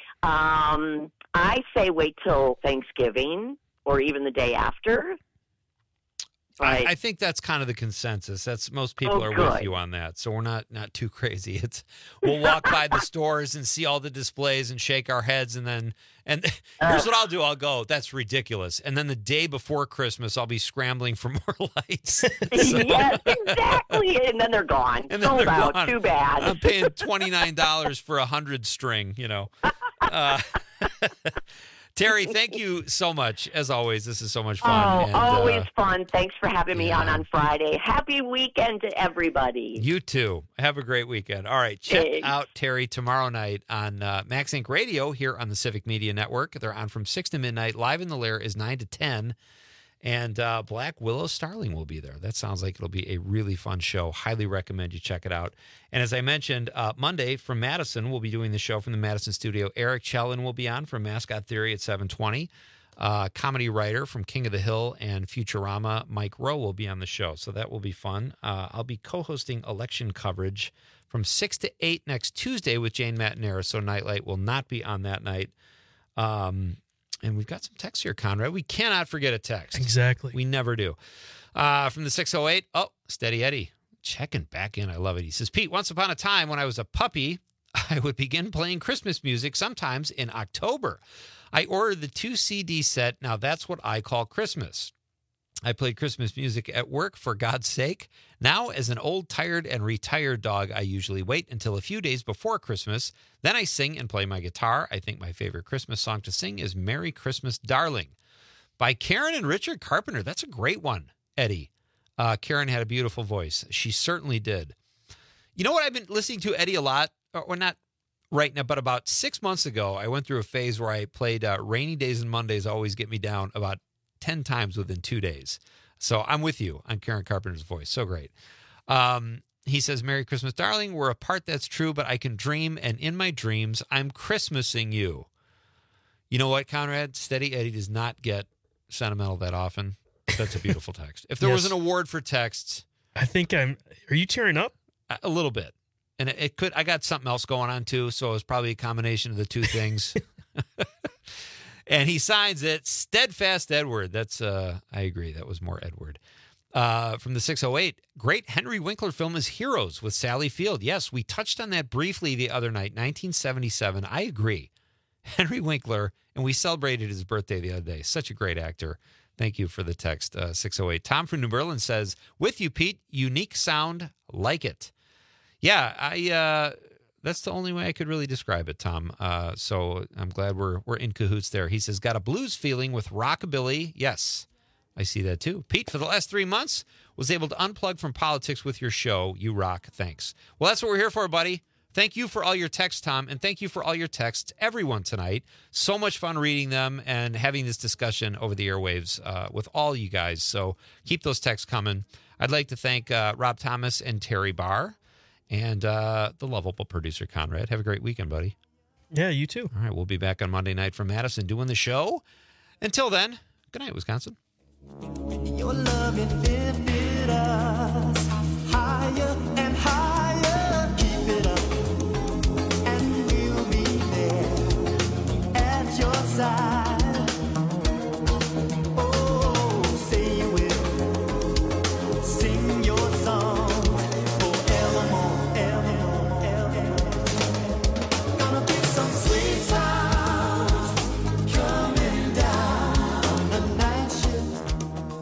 Um, I say wait till Thanksgiving or even the day after. I, I think that's kind of the consensus. That's most people Oh, are good. with you on that. So we're not not too crazy. It's we'll walk by the stores and see all the displays and shake our heads, and then and here's what I'll do. I'll go, that's ridiculous. And then the day before Christmas, I'll be scrambling for more lights. So- Yes, exactly. And then they're gone. And then Sold they're out. gone. Too bad. I'm paying twenty-nine dollars for a hundred string, you know. Uh, Terry, thank you so much. As always, this is so much fun. Oh, and, always uh, fun. Thanks for having me on on Friday. Happy weekend to everybody. You too. Have a great weekend. All right. Check Thanks. out Terry tomorrow night on uh, Max Inc Radio here on the Civic Media Network. They're on from six to midnight. Live in the Lair is nine to ten. And uh, Black Willow Starling will be there. That sounds like it'll be a really fun show. Highly recommend you check it out. And as I mentioned, uh, Monday from Madison, we'll be doing the show from the Madison studio. Eric Chelin will be on from Mascot Theory at seven twenty. Uh, comedy writer from King of the Hill and Futurama, Mike Rowe, will be on the show. So that will be fun. Uh, I'll be co-hosting election coverage from six to eight next Tuesday with Jane Matinera. So Nightlight will not be on that night. Um And we've got some text here, Conrad. We cannot forget a text. Exactly. We never do. Uh, from the six oh eight, oh, Steady Eddie, checking back in. I love it. He says, Pete, once upon a time when I was a puppy, I would begin playing Christmas music sometimes in October. I ordered the two C D set. Now that's what I call Christmas. I played Christmas music at work, for God's sake. Now, as an old, tired, and retired dog, I usually wait until a few days before Christmas. Then I sing and play my guitar. I think my favorite Christmas song to sing is Merry Christmas, Darling by Karen and Richard Carpenter. That's a great one, Eddie. Uh, Karen had a beautiful voice. She certainly did. You know what I've been listening to, Eddie, a lot? Or, or not right now, but about six months ago, I went through a phase where I played uh, Rainy Days and Mondays Always Get Me Down about ten times within two days. So I'm with you on Karen Carpenter's voice. So great. Um, he says, Merry Christmas, Darling. We're apart, that's true, but I can dream, and in my dreams, I'm Christmasing you. You know what, Conrad? Steady Eddie does not get sentimental that often. That's a beautiful text. If there Yes. was an award for texts, I think I'm. Are you tearing up? a, a little bit. And it, it could, I got something else going on too, so it was probably a combination of the two things. And he signs it, Steadfast Edward. That's, uh, I agree, that was more Edward. Uh, from the six oh eight, great Henry Winkler film is Heroes with Sally Field. Yes, we touched on that briefly the other night, nineteen seventy-seven. I agree. Henry Winkler, and we celebrated his birthday the other day. Such a great actor. Thank you for the text, uh, six oh eight. Tom from New Berlin says, with you, Pete, unique sound, like it. Yeah, I... Uh, That's the only way I could really describe it, Tom. Uh, so I'm glad we're we're in cahoots there. He says, got a blues feeling with rockabilly. Yes, I see that too. Pete, for the last three months, was able to unplug from politics with your show. You rock. Thanks. Well, that's what we're here for, buddy. Thank you for all your texts, Tom, and thank you for all your texts, everyone, tonight. So much fun reading them and having this discussion over the airwaves uh, with all you guys. So keep those texts coming. I'd like to thank uh, Rob Thomas and Terry Barr. And uh, the lovable producer, Conrad. Have a great weekend, buddy. Yeah, you too. All right, we'll be back on Monday night from Madison doing the show. Until then, good night, Wisconsin. Your loving lifted us higher and higher. Keep it up, and we'll be there at your side. Oh, say you will sing your song. Some sweet sounds coming down the night shift.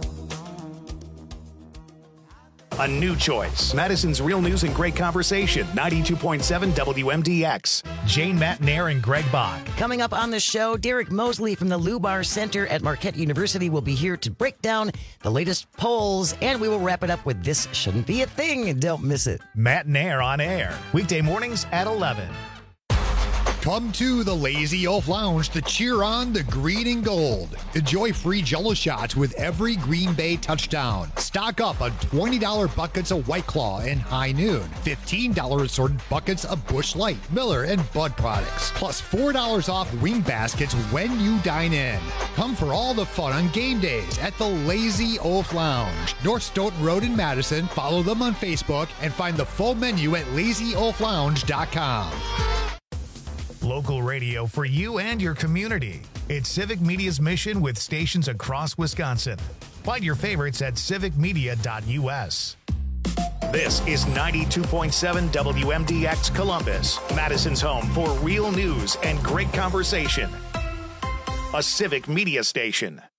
A new choice. Madison's Real News and Great Conversation. ninety-two point seven W M D X. Jane Matinair and Greg Bach. Coming up on the show, Derek Mosley from the Lubar Center at Marquette University will be here to break down the latest polls, and we will wrap it up with This Shouldn't Be a Thing. Don't miss it. Matinair on air. Weekday mornings at eleven. Come to the Lazy Oaf Lounge to cheer on the green and gold. Enjoy free Jello shots with every Green Bay touchdown. Stock up on twenty dollars buckets of White Claw and High Noon. fifteen dollars assorted buckets of Busch Light, Miller, and Bud products. Plus four dollars off wing baskets when you dine in. Come for all the fun on game days at the Lazy Oaf Lounge. North Stoughton Road in Madison. Follow them on Facebook and find the full menu at lazy oaf lounge dot com. Local radio for you and your community. It's Civic Media's mission with stations across Wisconsin. Find your favorites at civic media dot u s. This is ninety-two point seven W M D X Columbus, Madison's home for real news and great conversation. A Civic Media station.